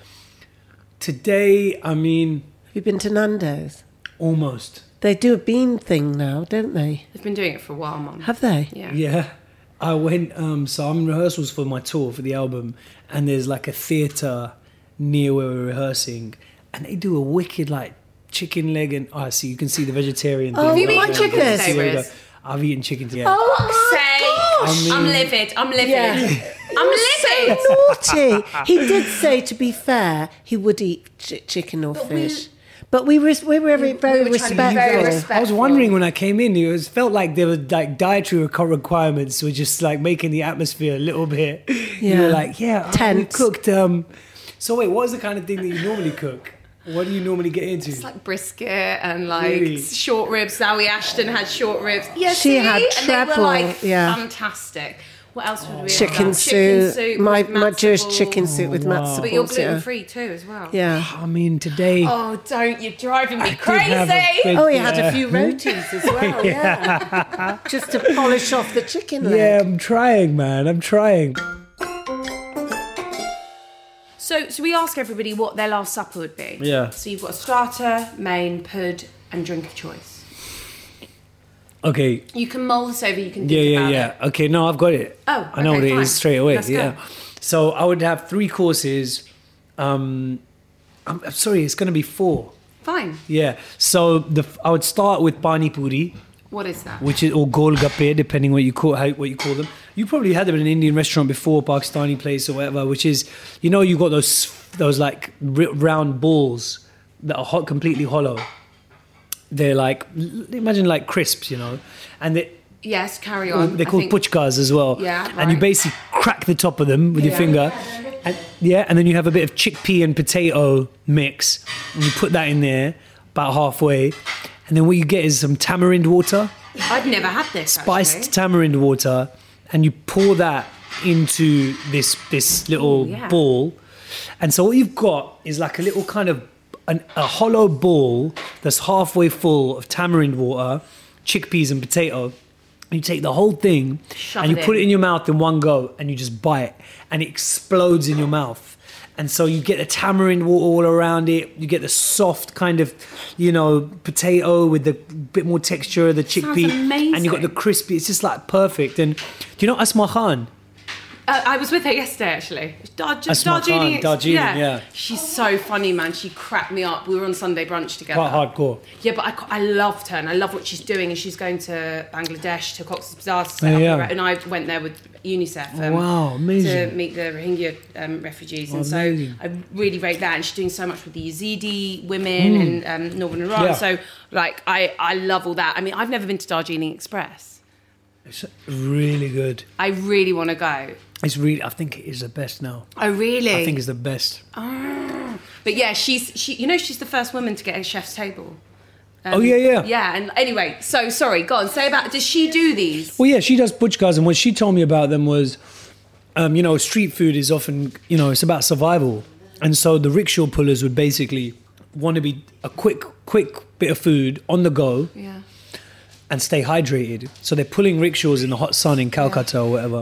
Today, I mean, Have you been to Nando's? almost. They do a bean thing now, don't they? They've been doing it for a while, Mum. Have they? Yeah. Yeah. I went, um, so I'm in rehearsals for my tour for the album, and there's like a theatre near where we're rehearsing, and they do a wicked like chicken leg and oh, so you can see the vegetarian thing. Oh, Have you right eaten there. chicken Yeah, today, there you go. Riz? I've eaten chicken today. Oh my Say, gosh! I'm livid. I'm livid. Yeah. I'm livid. Naughty. He did say, to be fair, he would eat ch- chicken or fish. But we were we were very, very were trying to be respectful. very I was respectful. wondering when I came in, it was felt like there was like dietary requ- requirements were just like making the atmosphere a little bit. You Yeah. were like, yeah, I- we Tense. cooked. Um, so wait, what is the kind of thing that you normally cook? What do you normally get into? It's like brisket and like Really? short ribs. Zoe Ashton had short ribs. Yeah, She see? had and they were treble, like yeah. fantastic. What else would we have Chicken done? soup, soup my with my matzo Jewish balls. chicken soup with wow. matzo But you're balls, gluten yeah. free too, as well. Yeah. I mean, today. Oh, don't! You're driving me did have a crazy. big- Oh, he had Yeah. a few rotis as well, yeah. Just to polish off the chicken leg. Yeah, I'm trying, man. I'm trying. So, so we ask everybody what their last supper would be. Yeah. So you've got a starter, main, pud, and drink of choice. Okay. You can mull this over. You can Yeah, think yeah, about yeah. it. Okay, no, I've got it. Oh, I know okay, what it fine. is straight away. Let's go. yeah. So I would have three courses. Um, I'm, I'm sorry, it's going to be four. Fine. Yeah. So the I would start with pani puri, What is that? Which is or golgappe, depending what you call how, what you call them. You probably had them in an Indian restaurant before, Pakistani place or whatever. Which is, you know, you got those those like r- round balls that are hot, completely hollow. They're like, imagine like crisps, you know, and they. Yes, carry on. They're called puchkas as well. Yeah, and right. you basically crack the top of them with Yeah. your finger, and yeah, and then you have a bit of chickpea and potato mix, and you put that in there about halfway. And then what you get is some tamarind water, I've never had this. spiced actually. tamarind water, and you pour that into this this little Ooh, yeah. ball. And so what you've got is like a little kind of an, a hollow ball that's halfway full of tamarind water, chickpeas and potato. You take the whole thing Shove and you it put in. it in your mouth in one go, and you just bite, and it explodes in your mouth. And so you get the tamarind water all around it. You get the soft kind of, you know, potato with the bit more texture of the chickpea. amazing. And you got the crispy. It's just like perfect. And do you know Asma Khan? Uh, I was with her yesterday, actually. Dar- just Asma Khan, Darjeeling. Darjeeling, yeah. She's so funny, man. She cracked me up. We were on Sunday brunch together. Quite hardcore. Yeah, but I, I loved her, and I love what she's doing. And she's going to Bangladesh, to Cox's Bazar to set Oh, up yeah. a re- and I went there with UNICEF um, Wow, amazing. to meet the Rohingya um, refugees. And Amazing. so I really rate that. And she's doing so much with the Yazidi women in um, Northern Iran. Yeah. So, like, I, I love all that. I mean, I've never been to Darjeeling Express. It's really good. I really want to go. It's really, I think it is the best now. Oh, really? I think it's the best. But yeah, she's she. You know, she's the first woman to get a chef's table. Um, Oh, yeah, yeah. Yeah, and anyway, so sorry. Go on. Say about. Does she do these? Well, yeah, she does puchkas, and what she told me about them was, um, you know, street food is often, you know, it's about survival. And so the rickshaw pullers would basically want to be a quick, quick bit of food on the go Yeah. and stay hydrated. So they're pulling rickshaws in the hot sun in Calcutta or whatever.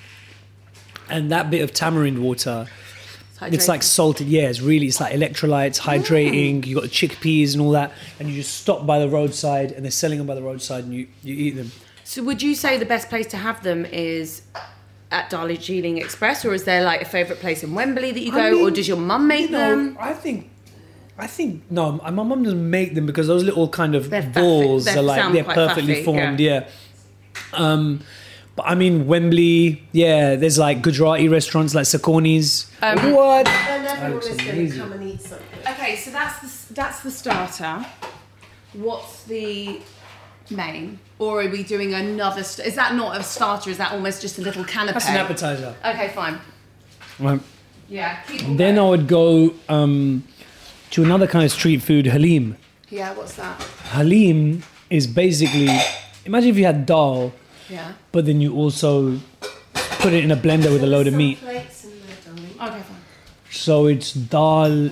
And that bit of tamarind water, it's like salted, yeah, it's really, it's like electrolytes, hydrating, you got the chickpeas and all that, and you just stop by the roadside, and they're selling them by the roadside, and you, you eat them. So would you say the best place to have them is at Darjeeling Express, or is there like a favourite place in Wembley that you go, I mean, or does your mum make you know, them? I think, I think, no, my mum doesn't make them because those little kind of They're faffy- balls they are like, sound they're quite perfectly faffy, formed, yeah. yeah. Um, but I mean, Wembley, yeah, there's like Gujarati restaurants like Sakoni's. Um, what? And everyone Looks is going to amazing. come and eat something. Okay, so that's the that's the starter. What's the main? Or are we doing another? St- is that not a starter? Is that almost just a little canapé? That's an appetizer. Okay, fine. Right. Yeah. Keep on Then I going. would go um, to another kind of street food, halim. Yeah. What's that? Halim is basically, imagine if you had dal, Yeah. but then you also put it in a blender with a load of meat. Plates in there, darling. Okay, fine. So it's dal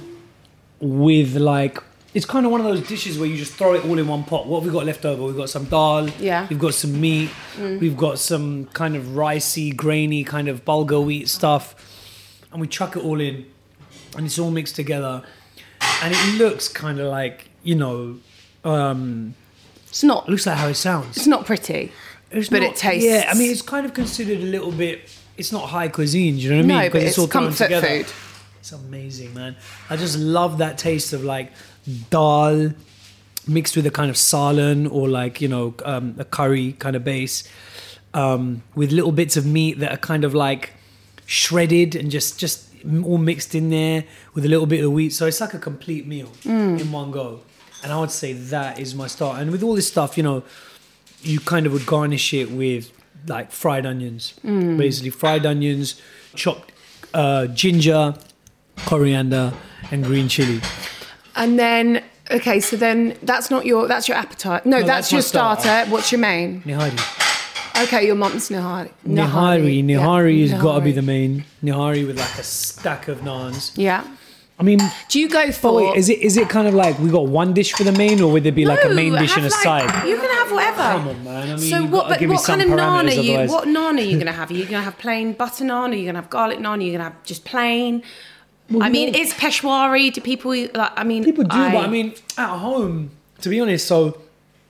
with like, it's kind of one of those dishes where you just throw it all in one pot. What have we got left over? We've got some dal, Yeah. we've got some meat, we've got some kind of ricey, grainy kind of bulgur wheat stuff, and we chuck it all in, and it's all mixed together, and it looks kind of like, you know, um, It's not. it looks like how it sounds. It's not pretty. It's but not- it tastes. Yeah, I mean, it's kind of considered a little bit. It's not high cuisine. Do you know what I mean? No, but Because it's all thrown comfort together. food. It's amazing, man. I just love that taste of like dal mixed with a kind of salan or like, you know, um, a curry kind of base um, with little bits of meat that are kind of like shredded and just just all mixed in there with a little bit of wheat. So it's like a complete meal Mm. in one go. And I would say that is my start. And with all this stuff, you know, you kind of would garnish it with like fried onions, Mm. basically fried onions, chopped uh, ginger, coriander, and green chili. And then, okay, so then that's not your, that's your appetite. No, No, that's, that's your my starter. starter. What's your main? Nihari. Okay, your mum's Nihari. Nihari. yeah. Nihari has got to be Nihari. the main. Nihari with like a stack of naans. Yeah. I mean, Do you go for? oh wait, is it is it kind of like we got one dish for the main, or would there be like a main No, dish and a have, side? like- You can have whatever. Come on, man. I mean, so you've what? got to But give me what some kind of naan parameters, are you? otherwise- What naan are you going to have? Are you going to have plain butter naan? Are you going to have garlic naan? Are you going to have just plain? I mean, no. is Peshwari? Do people eat, like? I mean, People do, but I mean, at home, to be honest, so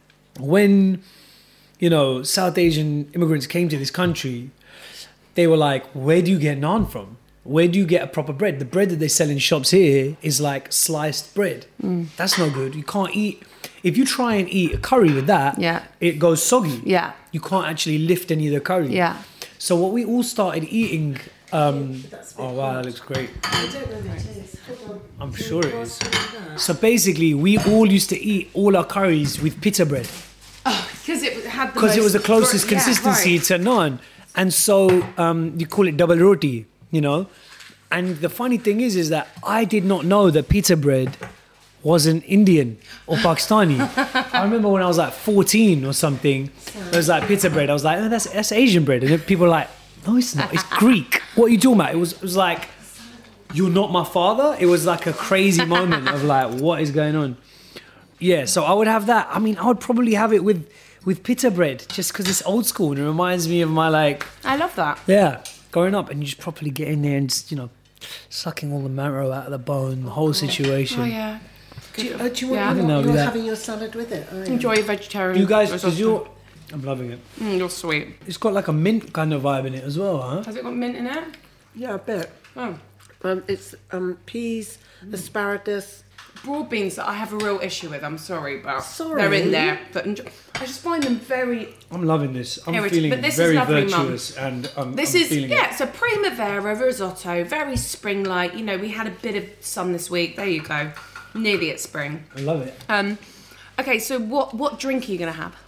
when, you know, South Asian immigrants came to this country, they were like, where do you get naan from? Where do you get a proper bread? The bread that they sell in shops here is like sliced bread. That's no good. You can't eat. if you try and eat a curry with that, Yeah. it goes soggy. Yeah. You can't actually lift any of the curry. Yeah. So what we all started eating. Um, oh wow, that looks great. I don't know if it is. Hold on. I'm sure it is. So basically, we all used to eat all our curries with pita bread Because it had the because it was the closest Yeah, consistency right. to naan, and so um, you call it double roti, you know. And the funny thing is, is that I did not know that pita bread wasn't Indian or Pakistani. I remember when I was like fourteen or something, it was like pita bread. I was like, oh, that's that's Asian bread, and then people were like, no, it's not. It's Greek. What are you talking about? It was it was like, you're not my father. It was like a crazy moment of like, what is going on? Yeah, so I would have that. I mean, I would probably have it with with pita bread just because it's old school and it reminds me of my like, I love that. yeah, growing up, and you just properly get in there and just, you know, sucking all the marrow out of the bone, the whole situation. Oh yeah. Do you, uh, do you want Yeah. you're, No, you're that- having your salad with it? Oh, yeah. Enjoy your vegetarian. You guys, risotto. because you're, I'm loving it. Mm, you're sweet. It's got like a mint kind of vibe in it as well, huh? Has it got mint in it? Yeah, a bit. Oh. Um, it's um, peas, asparagus. Broad beans that I have a real issue with. I'm sorry, but Sorry? they're in there. But enjoy- I just find them very. I'm loving this. I'm Here it is, feeling but this is very lovely, Mum. virtuous, and um, This I'm is feeling yeah. it. It's a primavera risotto, very spring-like. You know, we had a bit of sun this week. There you go, nearly at spring. I love it. Um, okay, so what what drink are you gonna have?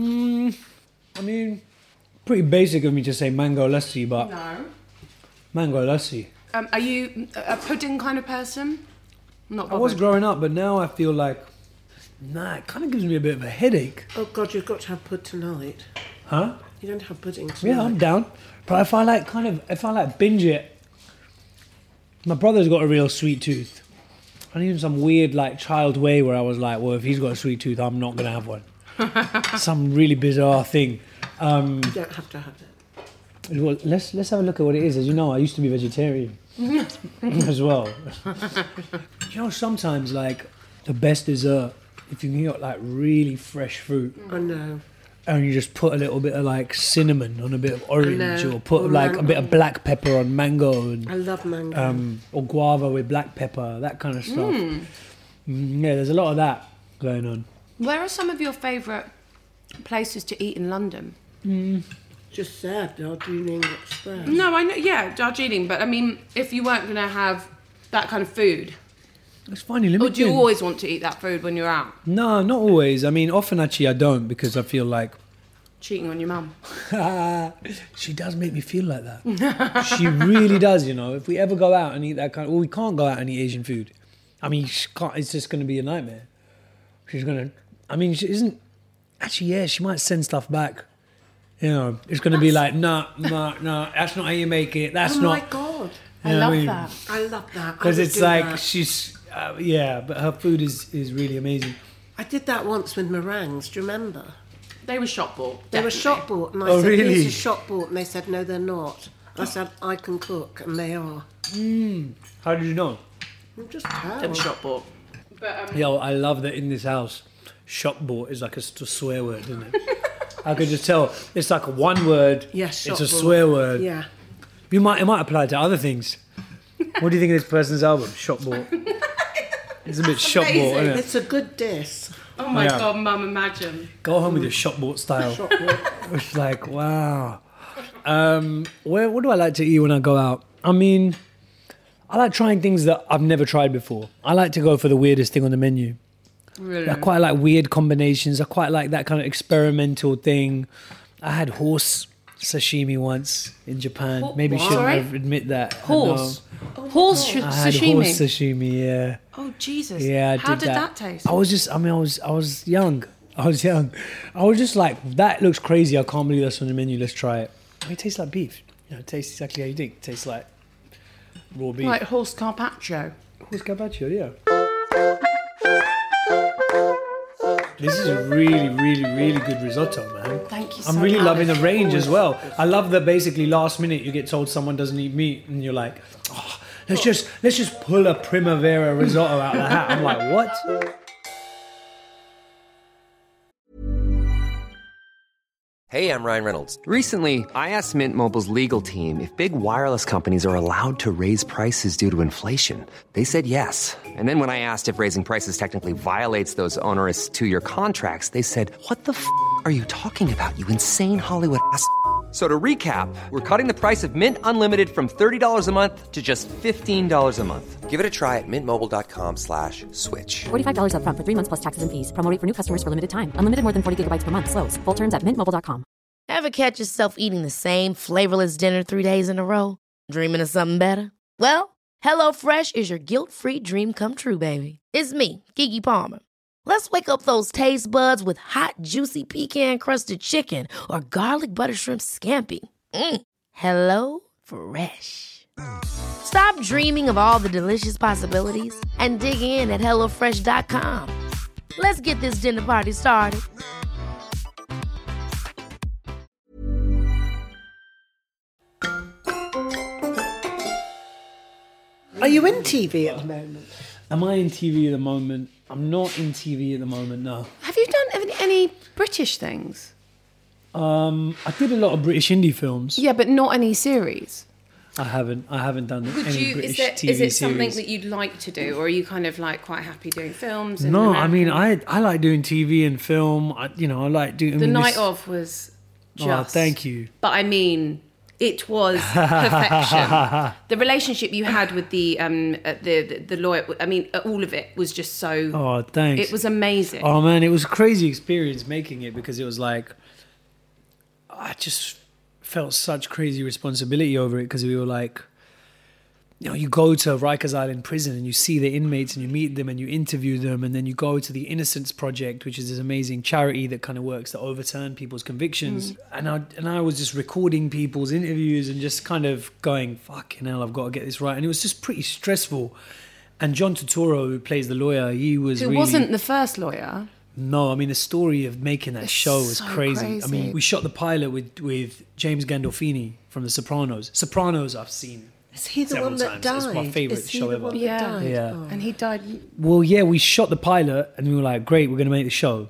I mean, pretty basic of me to say mango lassi, but No. mango lassi. Um, are you a a pudding kind of person? Not. I was bothered. growing up, but now I feel like, nah, it kind of gives me a bit of a headache. Oh God, you've got to have pud tonight. Huh? You don't have pudding tonight. Yeah, I'm down. But if I like kind of, if I like binge it, my brother's got a real sweet tooth. And even some weird like child way where I was like, well, if he's got a sweet tooth, I'm not gonna have one. Some really bizarre thing. Um, You don't have to have it. well, let's let's have a look at what it is. As you know, I used to be vegetarian as well. You know, sometimes like the best dessert if you can get like really fresh fruit. I know. And you just put a little bit of like cinnamon on a bit of orange, know. or put Or like a mango. bit of black pepper on mango, and I love mango. um, or guava with black pepper, that kind of stuff. Mm, yeah, there's a lot of that going on. Where are some of your favourite places to eat in London? Just said, Darjeeling Express. No, I know. Yeah, Darjeeling. But I mean, if you weren't going to have that kind of food, It's funny. Let me or do you think. always want to eat that food when you're out? No, not always. I mean, often actually I don't, because I feel like Cheating on your mum. she does make me feel like that. She really does, you know. If we ever go out and eat that kind of, well, we can't go out and eat Asian food. I mean, she can't, it's just going to be a nightmare. She's going to, I mean, she isn't, actually, yeah, she might send stuff back. You know, it's going to be like, no, no, no, that's not how you make it. That's Oh not. my God. I You know what love mean? that. I love that. I Because would it's do like, that. she's, uh, yeah, but her food is, is really amazing. I did that once with meringues. Do you remember? They were shop bought. They were shop bought, and I Oh, said, really? "These are shop bought," and they said, "No, they're not." I said, "I can cook," and they are. How did you know? I'm just tell. They were shop bought. But um, Yo, I love that in this house, shop bought is like a st- swear word, isn't it? I could just tell it's like a one word. Yes, it's shop a bought. swear word. Yeah. You might it might apply to other things. What do you think of this person's album, Shop Bought? It's a bit shop bought, amazing. isn't it? It's a good diss. oh my Yeah. god, mum, imagine. Go home with your shop bought style. Shop bought. It's like, wow. Um, where what do I like to eat when I go out? I mean, I like trying things that I've never tried before. I like to go for the weirdest thing on the menu. Really? I quite like weird combinations. I quite like that kind of experimental thing. I had horse sashimi once in Japan. Ho- Maybe what? shouldn't Sorry? have admit that. I Horse. know. Horse sh- I had sashimi. horse sashimi. Yeah, Oh Jesus. yeah. I How did did that, taste? I was just. I mean, I was. I was young. I was young. I was just like, that looks crazy. I can't believe that's on the menu. Let's try it. I mean, it tastes like beef. You know, it tastes exactly how you think. It tastes like raw beef. Like horse carpaccio. Horse carpaccio, yeah. This is a really, really, really good risotto, man. Thank you so I'm really much. loving the range as well. I love that basically last minute you get told someone doesn't eat meat and you're like, oh, let's just let's just pull a primavera risotto out of the hat. I'm like, what? Hey, I'm Ryan Reynolds. Recently, I asked Mint Mobile's legal team if big wireless companies are allowed to raise prices due to inflation. They said yes. And then when I asked if raising prices technically violates those onerous two-year contracts, they said, what the f*** are you talking about, you insane Hollywood ass f- So to recap, we're cutting the price of Mint Unlimited from thirty dollars a month to just fifteen dollars a month. Give it a try at mintmobile.com slash switch. forty-five dollars up front for three months plus taxes and fees. Promo rate for new customers for limited time. Unlimited more than forty gigabytes per month. Slows full terms at mint mobile dot com. Ever catch yourself eating the same flavorless dinner three days in a row? Dreaming of something better? Well, HelloFresh is your guilt-free dream come true, baby. It's me, Keke Palmer. Let's wake up those taste buds with hot, juicy pecan-crusted chicken or garlic butter shrimp scampi. Mm. Hello Fresh. Stop dreaming of all the delicious possibilities and dig in at hello fresh dot com. Let's get this dinner party started. Are you in T V at the moment? Am I in T V at the moment? I'm not in T V at the moment, no. Have you done any, any British things? Um, I did a lot of British indie films. Yeah, but not any series. I haven't. I haven't done Would any you? British Is, there, T V is it something series. that you'd like to do, or are you kind of like quite happy doing films? And No, I American- mean, I I like doing T V and film. I, you know, I like doing. I The mean, Night this- Of was just. Oh, thank you. But I mean, it was perfection. The relationship you had with the um uh, the, the the lawyer. I mean, uh, all of it was just so. Oh, thanks. It was amazing. Oh man, it was a crazy experience making it because it was like, I just felt such crazy responsibility over it because we were like, you know, you go to Rikers Island prison and you see the inmates and you meet them and you interview them, and then you go to the Innocence Project, which is this amazing charity that kind of works to overturn people's convictions. Mm. And I and I was just recording people's interviews and just kind of going, fucking hell, I've got to get this right. And it was just pretty stressful. And John Turturro, who plays the lawyer, he was Who really... wasn't the first lawyer? No, I mean, the story of making that It's show was so crazy. I crazy. mean, we shot the pilot with, with James Gandolfini from The Sopranos. Sopranos I've seen Is he the several one that times. died? It's my favourite Is he show the ever. one that Yeah. died? Yeah. Oh. And he died. Well, yeah, we shot the pilot and we were like, great, we're going to make the show.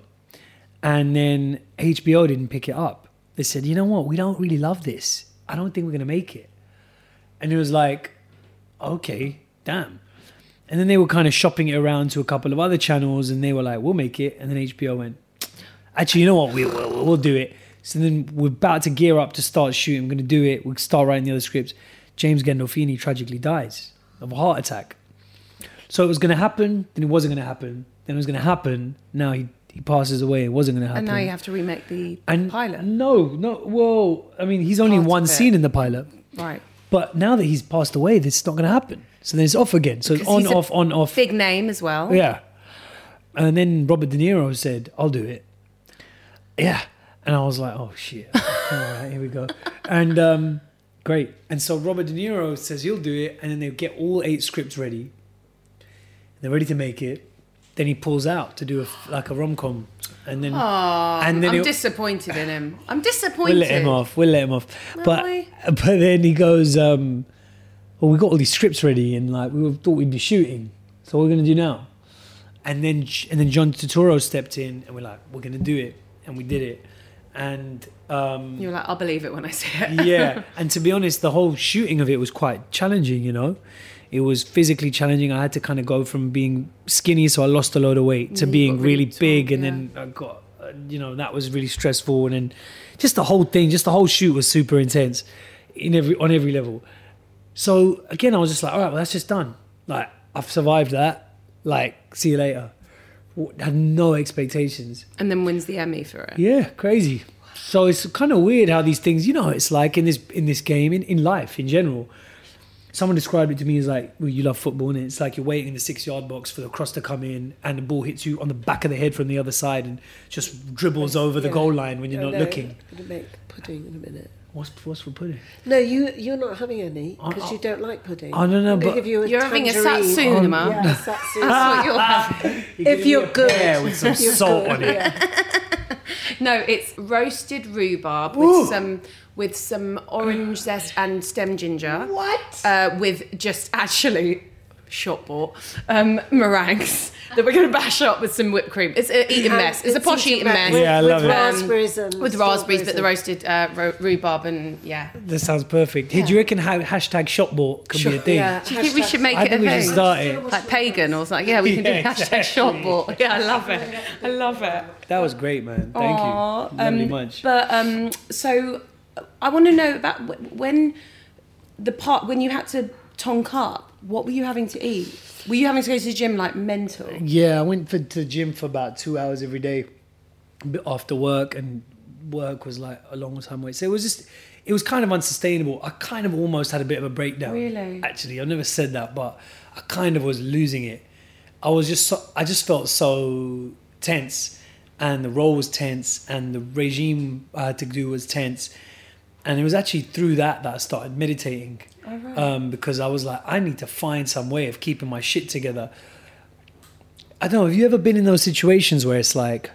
And then H B O didn't pick it up. They said, you know what, we don't really love this. I don't think we're going to make it. And it was like, okay, damn. And then they were kind of shopping it around to a couple of other channels and they were like, we'll make it. And then H B O went, actually, you know what, we, we'll, we'll do it. So then we're about to gear up to start shooting. I'm going to do it. We'll start writing the other scripts. James Gandolfini tragically dies of a heart attack. So it was going to happen, then it wasn't going to happen. Then it was going to happen. Now he, he passes away. It wasn't going to happen. And now you have to remake the and pilot. No, no. Well, I mean, he's only in Part one of it. scene in the pilot. Right. But now that he's passed away, this is not going to happen. So then it's off again. So it's Because on, he's a off, on, off. Big name as well. Yeah. And then Robert De Niro said, I'll do it. Yeah. And I was like, oh, shit. All right, here we go. And um, great. And so Robert De Niro says he'll do it. And then they'll get all eight scripts ready. They're ready to make it. Then he pulls out to do a, like a rom-com. And then, Aw, and then I'm he'll- disappointed in him. I'm disappointed. We'll let him off. We'll let him off. But we? but then he goes, um, well, we got all these scripts ready, and like we thought we'd be shooting. So what are we gonna do now? And then and then John Turturro stepped in, and we're like, we're gonna do it, and we did it. And um, You're like, I'll believe it when I see it. yeah, and to be honest, the whole shooting of it was quite challenging. You know, it was physically challenging. I had to kind of go from being skinny, so I lost a load of weight, to Mm, being got really really tall, big, and yeah. then I got, uh, you know, that was really stressful. And then just the whole thing, just the whole shoot was super intense in every on every level. So again, I was just like, all right, well, that's just done. Like I've survived that. Like, see you later. Had no expectations. And then wins the Emmy for it. Yeah, crazy. So it's kind of weird how these things, you know, it's like in this in this game, in, in life in general. Someone described it to me as like, well, you love football, and it's like you're waiting in the six-yard box for the cross to come in, and the ball hits you on the back of the head from the other side and just dribbles over the Yeah. goal line when you're No, not no, looking. I'm gonna make pudding in a minute. What's what's for pudding? No, you you're not having any I- because you don't like pudding. I don't know, I'm gonna but- give you a You're having a tangerine. satsuma. Mum. Yeah, a satsuma. That's what you're having. If you're good, Yeah, with some If you're salt good, on it. yeah. No, it's roasted rhubarb with some with some orange zest and stem ginger. What? Uh, with just actually shop bought um, meringues that we're going to bash up with some whipped cream. It's an eating And mess. It's, a posh eating mess. With, Yeah, I love with it. raspberries and With raspberries, but the strawberries roasted uh, ro- rhubarb and yeah. That sounds perfect. Hey, do you reckon ha- hashtag shopbought could be a thing? Yeah. Do you think we should make I it a think we thing? should start it. Like pagan or something. Yeah, we can Yeah, do hashtag exactly. shop bought. Yeah, I love it. I love it. That was great, man. Thank Aw, you. Lovely um, much. But um, so I want to know about wh- when the part when you had to tonk up. What were you having to eat? Were you having to go to the gym like mental? Yeah, I went for, to the gym for about two hours every day a bit after work, and work was like a long time away. So it was just, it was kind of unsustainable. I kind of almost had a bit of a breakdown. Really? Actually, I've never said that, but I kind of was losing it. I was just, so, I just felt so tense, and the role was tense, and the regime I had to do was tense. And it was actually through that that I started meditating. Oh, right. um, because I was like, I need to find some way of keeping my shit together. I don't know, have you ever been in those situations where it's like,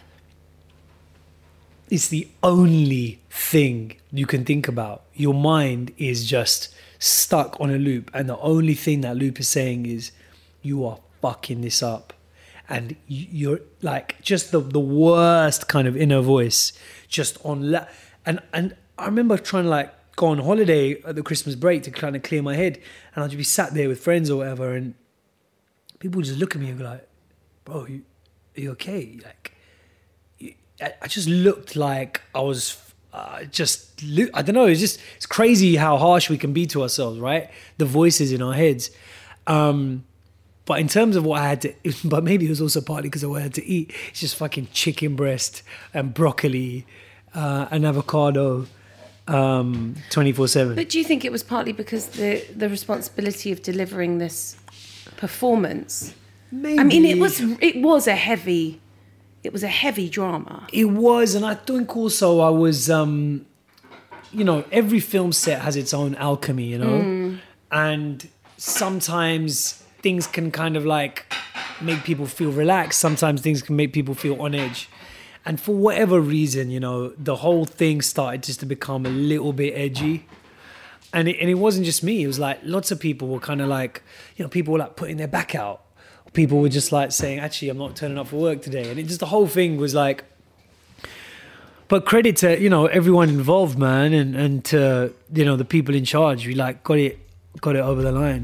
it's the only thing you can think about? Your mind is just stuck on a loop, and the only thing that loop is saying is, you are fucking this up. And you- you're like, just the, the worst kind of inner voice, just on, la- and, and I remember trying to like go on holiday at the Christmas break to kind of clear my head, and I'd just be sat there with friends or whatever, and people would just look at me and go like, bro, you, are you okay? Like, you, I, I just looked like I was uh, just, I don't know, it's just, it's crazy how harsh we can be to ourselves, right? The voices in our heads. Um, but in terms of what I had to, but maybe it was also partly because of what I had to eat. It's just fucking chicken breast and broccoli uh, and avocado. Um, twenty-four seven. But do you think it was partly because the the responsibility of delivering this performance? Maybe. I mean, it was it was a heavy, it was a heavy drama. It was, and I think also I was, um, you know, every film set has its own alchemy, you know, Mm. and sometimes things can kind of like make people feel relaxed. Sometimes things can make people feel on edge. And for whatever reason, you know, the whole thing started just to become a little bit edgy. And it, and it wasn't just me. It was like lots of people were kind of like, you know, people were like putting their back out. People were just like saying, actually, I'm not turning up for work today. And it just, the whole thing was like, but credit to, you know, everyone involved, man. And, and to, you know, the people in charge. We like got it, got it over the line.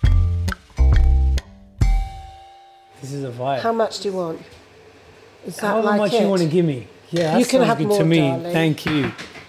This is a vibe. How much do you want? Is that However like much it? you want to give me. Yeah, that You can sounds have good more, to me. darling. Thank you.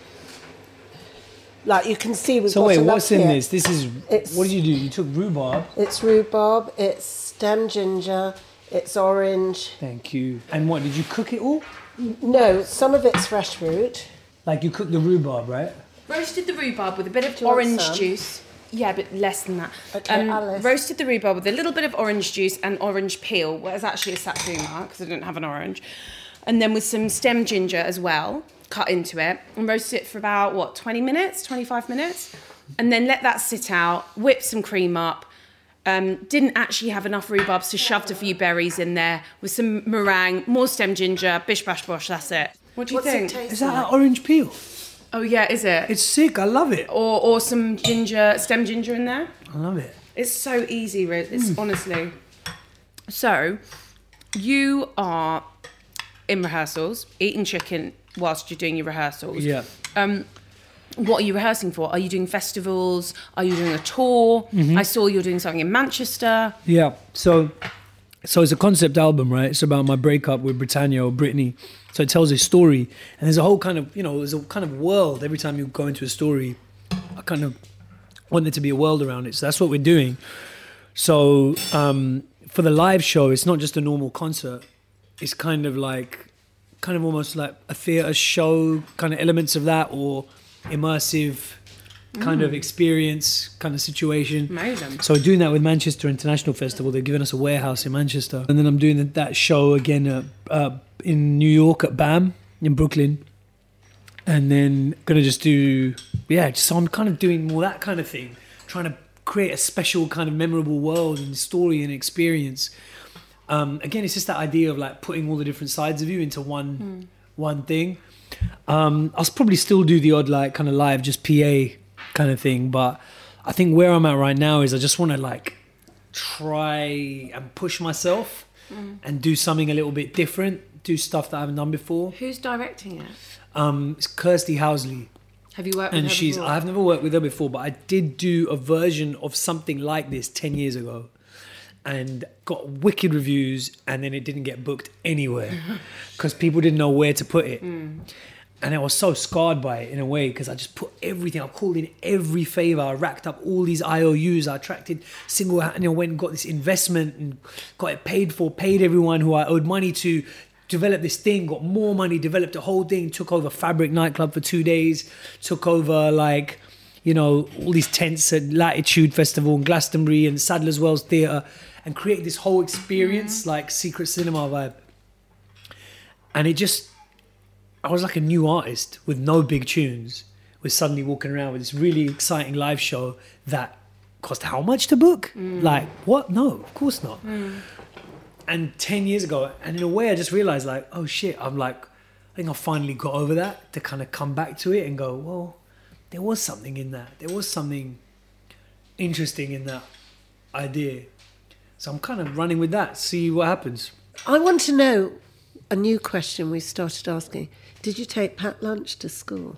Like you can see we've So got wait, enough what's in here. this? This is, It's- what did you do? You took rhubarb. It's rhubarb, it's stem ginger, it's orange. Thank you. And what, did you cook it all? No, some of it's fresh fruit. Like you cooked the rhubarb, right? Roasted the rhubarb with a bit of you want orange some? juice. Yeah, but less than that. Okay, Alice. Roasted the rhubarb with a little bit of orange juice and orange peel. Well, it's actually a satsuma because I didn't have an orange. And then with some stem ginger as well, cut into it, and roast it for about, what, twenty minutes, twenty-five minutes? And then let that sit out, whip some cream up. Um, didn't actually have enough rhubarb, so shoved a few berries in there with some meringue, more stem ginger, bish bash bosh, that's it. What do you What's think? it taste Is that like? that orange peel? Oh yeah, is it? It's sick. I love it. or or some ginger, stem ginger in there. I love it. It's so easy, Riz. It's honestly. So, you are in rehearsals, eating chicken whilst you're doing your rehearsals. Yeah. Um, what are you rehearsing for? Are you doing festivals? Are you doing a tour? I saw you're doing something in Manchester. Yeah. So, so it's a concept album, right? It's about my breakup with Britannia or Britney. So it tells a story, and there's a whole kind of, you know, there's a kind of world. Every time you go into a story, I kind of want there to be a world around it. So that's what we're doing. So um, for the live show, it's not just a normal concert. It's kind of like, kind of almost like a theatre show, kind of elements of that, or immersive kind of experience, kind of situation. Amazing. So we're doing that with Manchester International Festival. They've given us a warehouse in Manchester. And then I'm doing that show again uh, uh, in New York at BAM in Brooklyn. And then going to just do, yeah, just, so I'm kind of doing more that kind of thing, trying to create a special kind of memorable world and story and experience. Um, again, it's just that idea of like putting all the different sides of you into one mm. one thing. Um, I'll probably still do the odd like kind of live, just P A kind of thing, but I think where I'm at right now is I just want to like try and push myself mm. and do something a little bit different, do stuff that I haven't done before. Who's directing it? Um, it's Kirsty Housley. Have you worked with and her she's before? I've never worked with her before, but I did do a version of something like this ten years ago and got wicked reviews, and then it didn't get booked anywhere because people didn't know where to put it. Mm. And I was so scarred by it in a way because I just put everything, I called in every favor, I racked up all these I O Us, I attracted single, and I went and got this investment and got it paid for, paid everyone who I owed money to, developed this thing, got more money, developed a whole thing, took over Fabric nightclub for two days, took over like, you know, all these tents at Latitude Festival and Glastonbury and Sadler's Wells Theatre, and created this whole experience, mm-hmm. like secret cinema vibe. And it just, I was like a new artist with no big tunes, was suddenly walking around with this really exciting live show that cost how much to book? Mm. Like, what? No, of course not. Mm. And ten years ago, and in a way I just realized like, oh shit, I'm like, I think I finally got over that, to kind of come back to it and go, well, there was something in that. There was something interesting in that idea. So I'm kind of running with that, see what happens. I want to know a new question we started asking. Did you take packed lunch to school?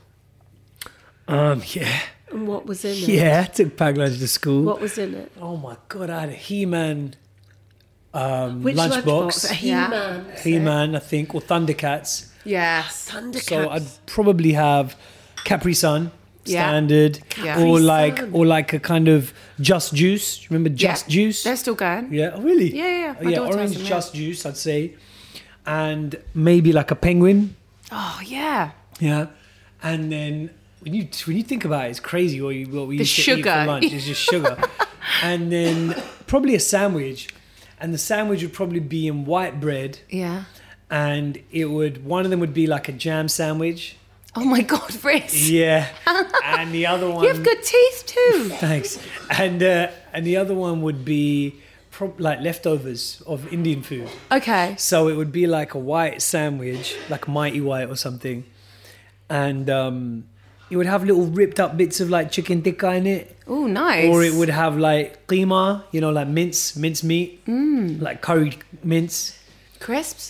Um, yeah. And what was in it? Yeah, I took packed lunch to school. What was in it? Oh my God, I had a He-Man um, Which lunchbox. lunchbox? A He-Man. Yeah. He-Man, I think, or Thundercats. Yes. Thundercats. So I'd probably have Capri Sun, Yeah. standard, Yeah. or Capri like Sun. or like a kind of Just Juice. Remember Just Yeah. Juice? They're still going. Yeah, oh, really? Yeah, yeah, yeah. Oh, My yeah, daughter has orange them, yeah. Just Juice, I'd say, and maybe like a penguin. Oh, yeah. Yeah, and then when you when you think about it, it's crazy what, you, what we The used to eat sugar. for lunch. It's just sugar, and then probably a sandwich, and the sandwich would probably be in white bread, Yeah. and it would one of them would be like a jam sandwich. Oh my God, Riz. Yeah, and the other one. You have good teeth too. Thanks. And uh, and the other one would be pro- like leftovers of Indian food. Okay. So it would be like a white sandwich, like Mighty White or something, and um, it would have little ripped up bits of like chicken tikka in it. Oh, nice. Or it would have like keema, you know, like mince, mince meat, mm. like curried mince. Crisps?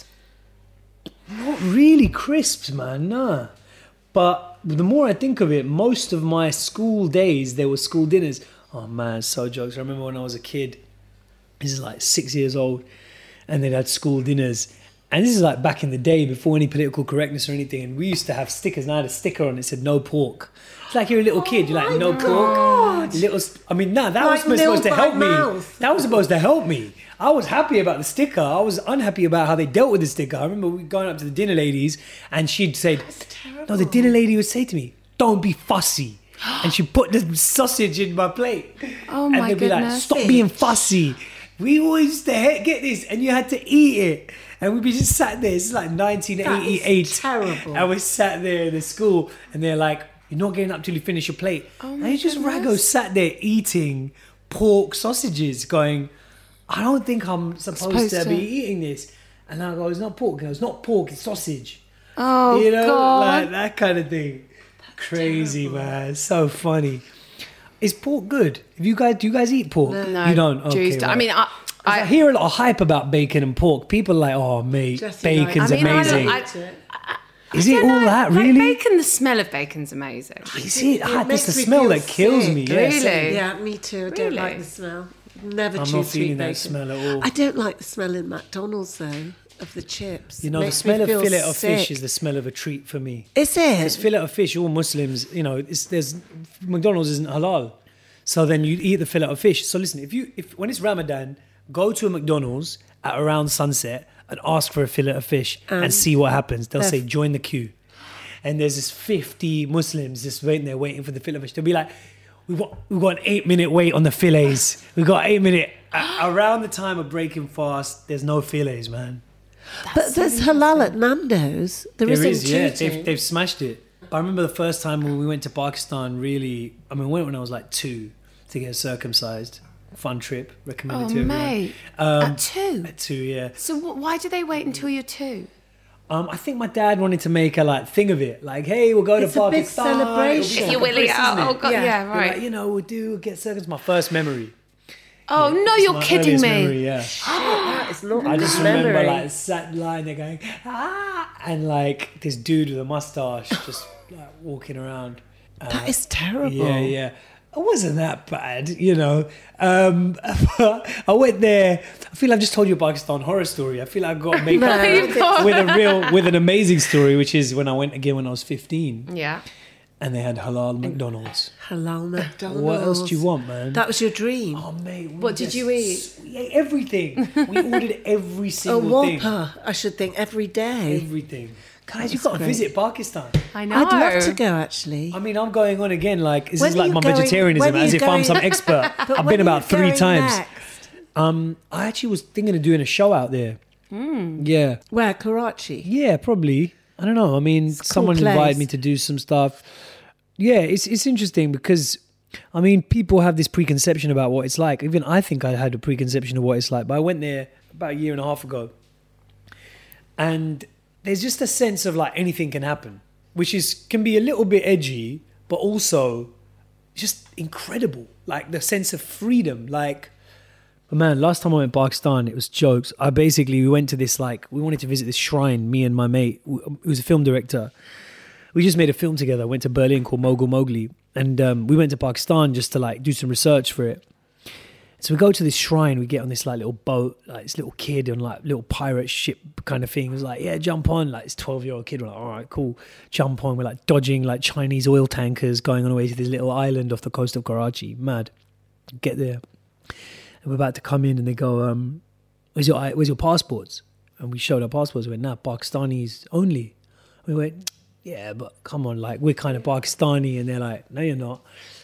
Not really crisps, man, nah. But the more I think of it, most of my school days, there were school dinners. Oh man, so jokes. I remember when I was a kid, this is like six years old, and they had school dinners. And this is like back in the day before any political correctness or anything. And we used to have stickers, and I had a sticker on it that said no pork. It's like you're a little kid, you're like, no pork. Little, I mean, nah, that Like was supposed to milk help by me. mouth. That was supposed to help me. I was happy about the sticker. I was unhappy about how they dealt with the sticker. I remember we going up to the dinner ladies, and she'd say, no, the dinner lady would say to me, don't be fussy. And she put the sausage in my plate. Oh my And they'd be like, goodness. stop being fussy. We always used to he- get this, and you had to eat it. And we'd be just sat there. It's like nineteen eighty-eight. That is terrible. And we sat there in the school, and they're like, you're not getting up till you finish your plate. Oh and my you just goodness. raggo sat there eating pork sausages, going, I don't think I'm supposed, Supposed to, to. be eating this. And I go, it's not pork. He goes, it's not pork, it's sausage. Oh, You know, God. like that kind of thing. Crazy, man. It's so funny. Is pork good? Have you guys, do you guys eat pork? No, You don't? Okay, Jews don't. I right. mean, I, I, I, hear a lot of hype about bacon and pork. People are like, oh, mate, Jessie likes bacon's I mean, I amazing. don't- I- Is it all that, like really? bacon, the smell of bacon's amazing. Is it? Ah, makes that's the me smell feel that kills sick. me. Yeah, Really? same. Yeah, me too. I don't Really? like the smell. Never I'm choose not sweet feeling that bacon. smell at all. I don't like the smell in McDonald's though of the chips. You know, It the makes smell me of feel fillet of fish sick. is the smell of a treat for me. Is Because it? fillet of fish, all Muslims, you know, it's, there's McDonald's isn't halal, so then you eat the fillet of fish. So listen, if you if when it's Ramadan, go to a McDonald's at around sunset and ask for a fillet of fish and see what happens. They'll say join the queue, and there's this fifty Muslims just waiting there waiting for the fillet of fish. They'll be like, we've got we've got an eight minute wait on the fillets. We've got eight minute A- around the time of breaking fast. There's no fillets, man. But there's halal at Nando's. There There isn't is, yeah. cheating. They've, they've smashed it. I remember the first time when we went to Pakistan, really, I mean, we went when I was like two to get circumcised. Fun trip, recommend Oh, it to everyone. mate. Um, At two? At two, yeah. So wh- why do they wait until you're two? Um, I think my dad wanted to make a like thing of it. Like, hey, we'll go It's to a big Pakistan. celebration. It'll be Get your like a willy bliss, out. isn't it? Oh, God, yeah, We're right. Like, you know, we'll do, we'll get circumcised. My first memory. Oh, no, It's you're my kidding earliest me. memory, yeah. That is not I just memory. remember like sat lying there going, ah, and like this dude with a mustache just like walking around. Uh, That is terrible. Yeah, yeah. It wasn't that bad, you know. Um, I went there. I feel I've just told you a Pakistan horror story. I feel I've got to make No, up for you've it got- with a real, with an amazing story, which is when I went again when I was fifteen, Yeah. and they had halal McDonald's. Halal McDonald's. What else do you want, man? That was your dream. Oh mate, we What did just- you eat? We ate everything. We ordered every A single thing. Whopper, I should think, every day. Everything. Guys, you've got to great. visit Pakistan. I know. I'd love to go, actually. I mean, I'm going on again. Like this When is are like you my going- vegetarianism, when are as you if I'm going- some expert. But I've when been are you about three going times. next? Um, I actually was thinking of doing a show out there. Yeah, Where? Karachi? yeah, probably. I don't know. I mean, a cool someone place. invited me to do some stuff. Yeah, it's it's interesting because, I mean, people have this preconception about what it's like. Even I think I had a preconception of what it's like. But I went there about a year and a half ago, and there's just a sense of like anything can happen, which is can be a little bit edgy, but also just incredible. Like the sense of freedom. Like, but man, last time I went to Pakistan, it was jokes. I basically we went to this like we wanted to visit this shrine. Me and my mate, who was a film director. We just made a film together. Went to Berlin called Mogul Mowgli, and um, we went to Pakistan just to like do some research for it. So we go to this shrine. We get on this like little boat, like this little kid on like little pirate ship kind of thing. It was like, yeah, jump on. Like this twelve year old kid. We're like, all right, cool, jump on. We're like dodging like Chinese oil tankers going on the way to this little island off the coast of Karachi. Mad. Get there, and we're about to come in, and they go, um, "Where's your where's your passports?" And we showed our passports. We went, "Nah, Pakistanis only." We went, "Yeah, but come on, like we're kind of Pakistani," and they're like, "No, you're not.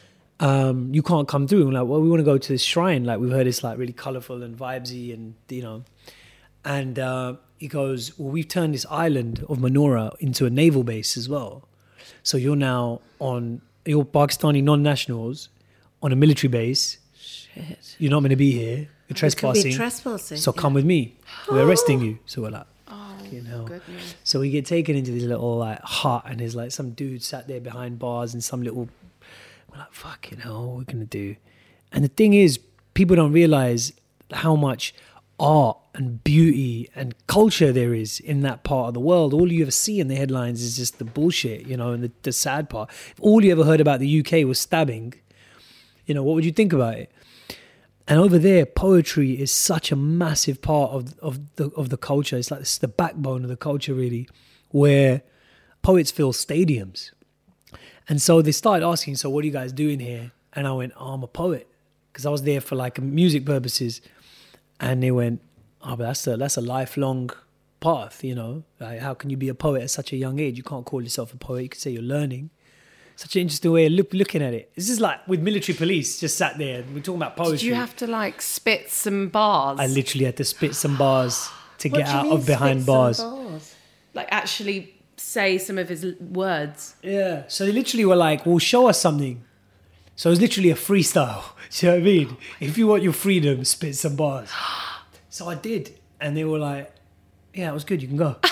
Um, you can't come through." And we're like, "Well, we want to go to this shrine. Like we've heard it's like really colourful and vibesy, and you know." And uh, he goes, "Well, we've turned this island of Manora into a naval base as well. So you're now on you're Pakistani non-nationals on a military base. Shit. You're not going to be here. You're It could trespassing. be trespassing. So yeah. come with me. We're arresting you." So we're like, Oh, you know. goodness. So we get taken into this little like hut, and there's like some dude sat there behind bars and some little. We're like, fucking hell, what are we gonna do? And the thing is, people don't realize how much art and beauty and culture there is in that part of the world. All you ever see in the headlines is just the bullshit, you know, and the, the sad part. If all you ever heard about the U K was stabbing, you know, what would you think about it? And over there, poetry is such a massive part of of the of the culture. It's like it's the backbone of the culture, really, where poets fill stadiums. And so they started asking, "So what are you guys doing here?" And I went, "Oh, I'm a poet," because I was there for like music purposes. And they went, "Oh, but that's a that's a lifelong path, you know. Like, how can you be a poet at such a young age? You can't call yourself a poet. You could say you're learning." Such an interesting way of look, looking at it. This is like with military police just sat there. And we're talking about poetry. Did you have to like spit some bars? I literally had to spit some bars to What get do you out mean of behind spit some bars. bars? like actually say some of his l- words. Yeah. So they literally were like, "Well, show us something." So it was literally a freestyle. Do you know what I mean? If you want your freedom, spit some bars. So I did. And they were like, "Yeah, it was good. You can go."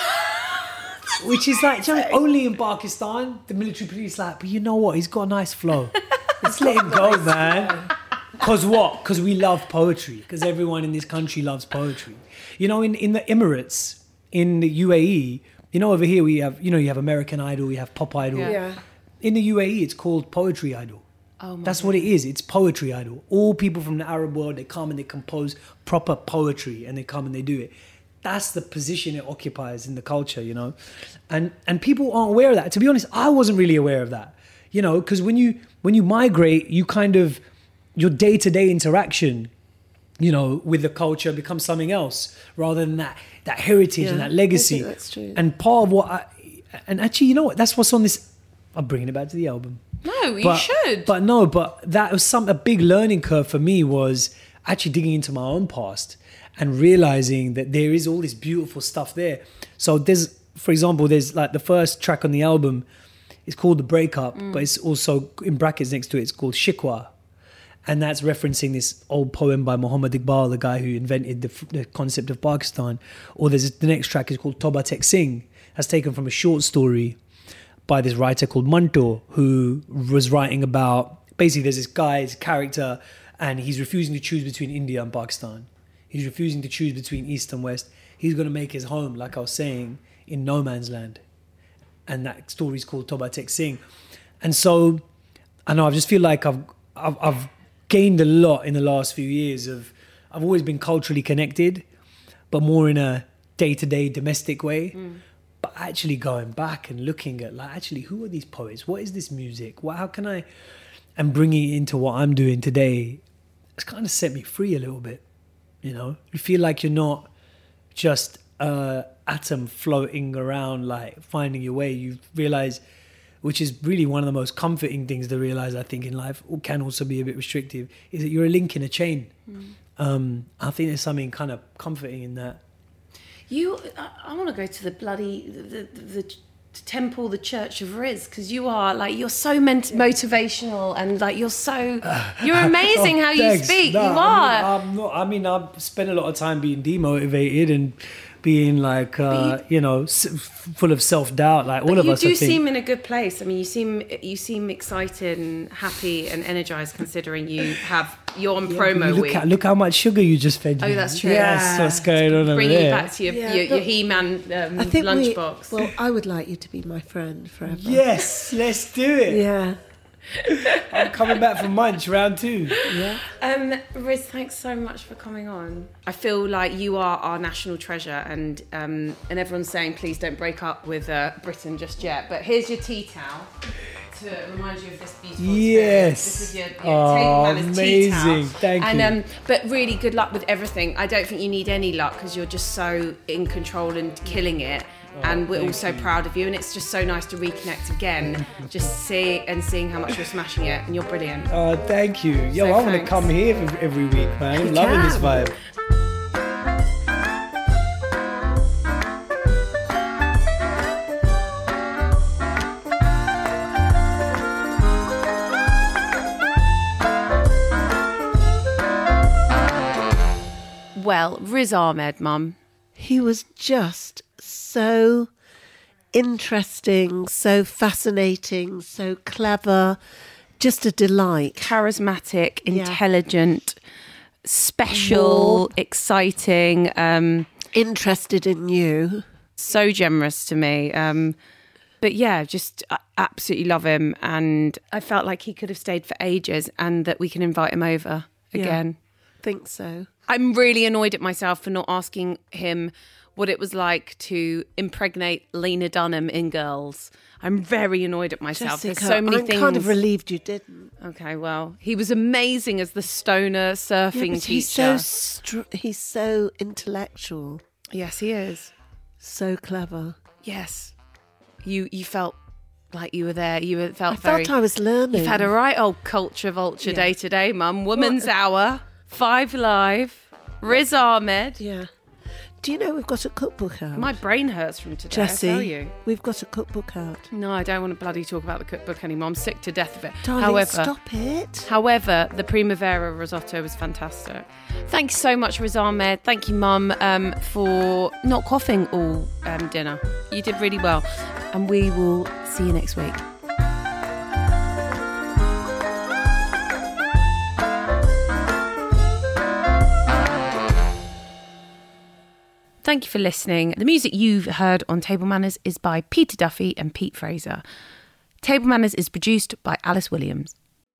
Which is like, do you know, only in Pakistan, the military police like, "But you know what? He's got a nice flow. Let's let him go, man." Because what? Because we love poetry. Because everyone in this country loves poetry. You know, in, in the Emirates, in the U A E, you know, over here we have, you know, you have American Idol, you have Pop Idol. Yeah. Yeah. In the U A E, it's called Poetry Idol. Oh my That's what it is. It's Poetry Idol. All people from the Arab world, they come and they compose proper poetry and they come and they do it. That's the position it occupies in the culture, you know? And and people aren't aware of that. To be honest, I wasn't really aware of that. You know, because when you when you migrate, you kind of, your day-to-day interaction, you know, with the culture becomes something else rather than that that heritage Yeah, and that I legacy. think that's true. And part of what I, and actually, you know what? That's what's on this. I'm bringing it back to the album. No, you But- should. But no, but that was some a big learning curve for me, was actually digging into my own past and realizing that there is all this beautiful stuff there. So there's, for example, there's like the first track on the album is called The Breakup, Mm. but it's also in brackets next to it, it's called Shikwa. And that's referencing this old poem by Muhammad Iqbal, the guy who invented the, the concept of Pakistan. Or there's the next track is called Toba Tek Singh. That's taken from a short story by this writer called Manto, who was writing about, basically there's this guy, his character, and he's refusing to choose between India and Pakistan. He's refusing to choose between East and West. He's going to make his home, like I was saying, in no man's land. And that story is called Toba Tek Singh. And so, I know, I just feel like I've, I've I've gained a lot in the last few years. Of I've always been culturally connected, but more in a day-to-day domestic way. Mm. But actually going back and looking at, like, actually, who are these poets? What is this music? What, how can I... And bringing it into what I'm doing today, it's kind of set me free a little bit. You know, you feel like you're not just an atom floating around, like finding your way. You realize, which is really one of the most comforting things to realize, I think, in life, or can also be a bit restrictive, is that you're a link in a chain. Mm. Um, I think there's something kind of comforting in that. You, I, I want to go to the bloody the, the, the temple, the Church of Riz, because you are like you're so ment- motivational and like you're so you're amazing oh, how you speak. No, you are. I mean, I'm not. I mean, I've spent a lot of time being demotivated and being like, uh, you, you know, s- full of self-doubt, like all of us. You do I think. seem in a good place. I mean, you seem you seem excited and happy and energized, considering you have you're on yeah, promo look week. At, look how much sugar you just fed. Oh, you. that's true. Yes, yeah. what's going on over Bringing there. you back to your yeah, your, your He-Man um, I think lunchbox. We, well, I would like you to be my friend forever. Yes, let's do it. Yeah. I'm coming back from Munch, round two. Yeah. Um, Riz, thanks so much for coming on. I feel like you are our national treasure, and um, and everyone's saying please don't break up with uh, Britain just yet. But here's your tea towel to remind you of this beautiful yes. experience. This is your, your oh, Table Manners tea towel. Amazing, thank and, you. Um, but really good luck with everything. I don't think you need any luck because you're just so in control and killing it. Oh, and we're all so you. proud of you, and it's just so nice to reconnect again, just see and seeing how much you're smashing it, and you're brilliant. Oh, thank you. Yo, so I want to come here every week, man. I'm loving this vibe. Well, Riz Ahmed, Mum. He was just so interesting, so fascinating, so clever, just a delight. Charismatic, intelligent, yeah. special, More exciting. Um, interested in you. So generous to me. Um, but yeah, just I absolutely love him. And I felt like he could have stayed for ages and that we can invite him over again. Yeah, think so. I'm really annoyed at myself for not asking him what it was like to impregnate Lena Dunham in Girls. I'm very annoyed at myself. Jessica, There's so many I'm things. I'm kind of relieved you didn't. Okay, well, he was amazing as the stoner surfing yeah, but teacher. He's so, str- he's so intellectual. Yes, he is. So clever. Yes. You you felt like you were there. You were, felt I very... felt I was learning. You've had a right old culture vulture yeah. day today, Mum. Woman's what? Hour, Five Live, Riz Ahmed. Yeah. Do you know we've got a cookbook out? My brain hurts from today, Jessie, I tell you. We've got a cookbook out. No, I don't want to bloody talk about the cookbook anymore. I'm sick to death of it. Darling, however, stop it. However, the Primavera risotto was fantastic. Thank you so much, Riz Ahmed. Thank you, Mum, um, for not coughing all um, dinner. You did really well. And we will see you next week. Thank you for listening. The music you've heard on Table Manners is by Peter Duffy and Pete Fraser. Table Manners is produced by Alice Williams.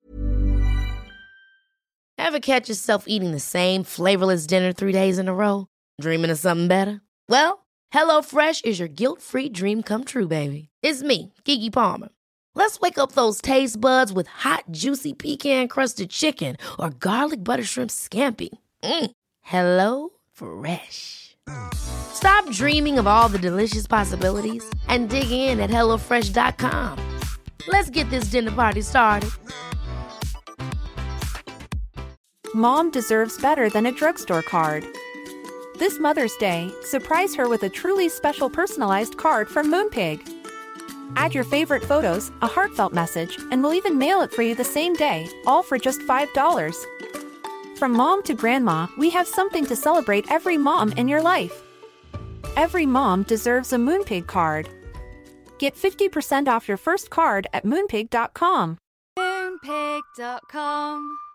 Ever catch yourself eating the same flavorless dinner three days in a row? Dreaming of something better? Well, HelloFresh is your guilt-free dream come true, baby. It's me, Keke Palmer. Let's wake up those taste buds with hot, juicy pecan-crusted chicken or garlic butter shrimp scampi. Mm. Hello Fresh. Stop dreaming of all the delicious possibilities and dig in at hello fresh dot com. Let's get this dinner party started. Mom deserves better than a drugstore card. This Mother's Day, surprise her with a truly special personalized card from Moonpig. Add your favorite photos, a heartfelt message, and we'll even mail it for you the same day, all for just five dollars. From mom to grandma, we have something to celebrate every mom in your life. Every mom deserves a Moonpig card. Get fifty percent off your first card at moonpig dot com. moonpig dot com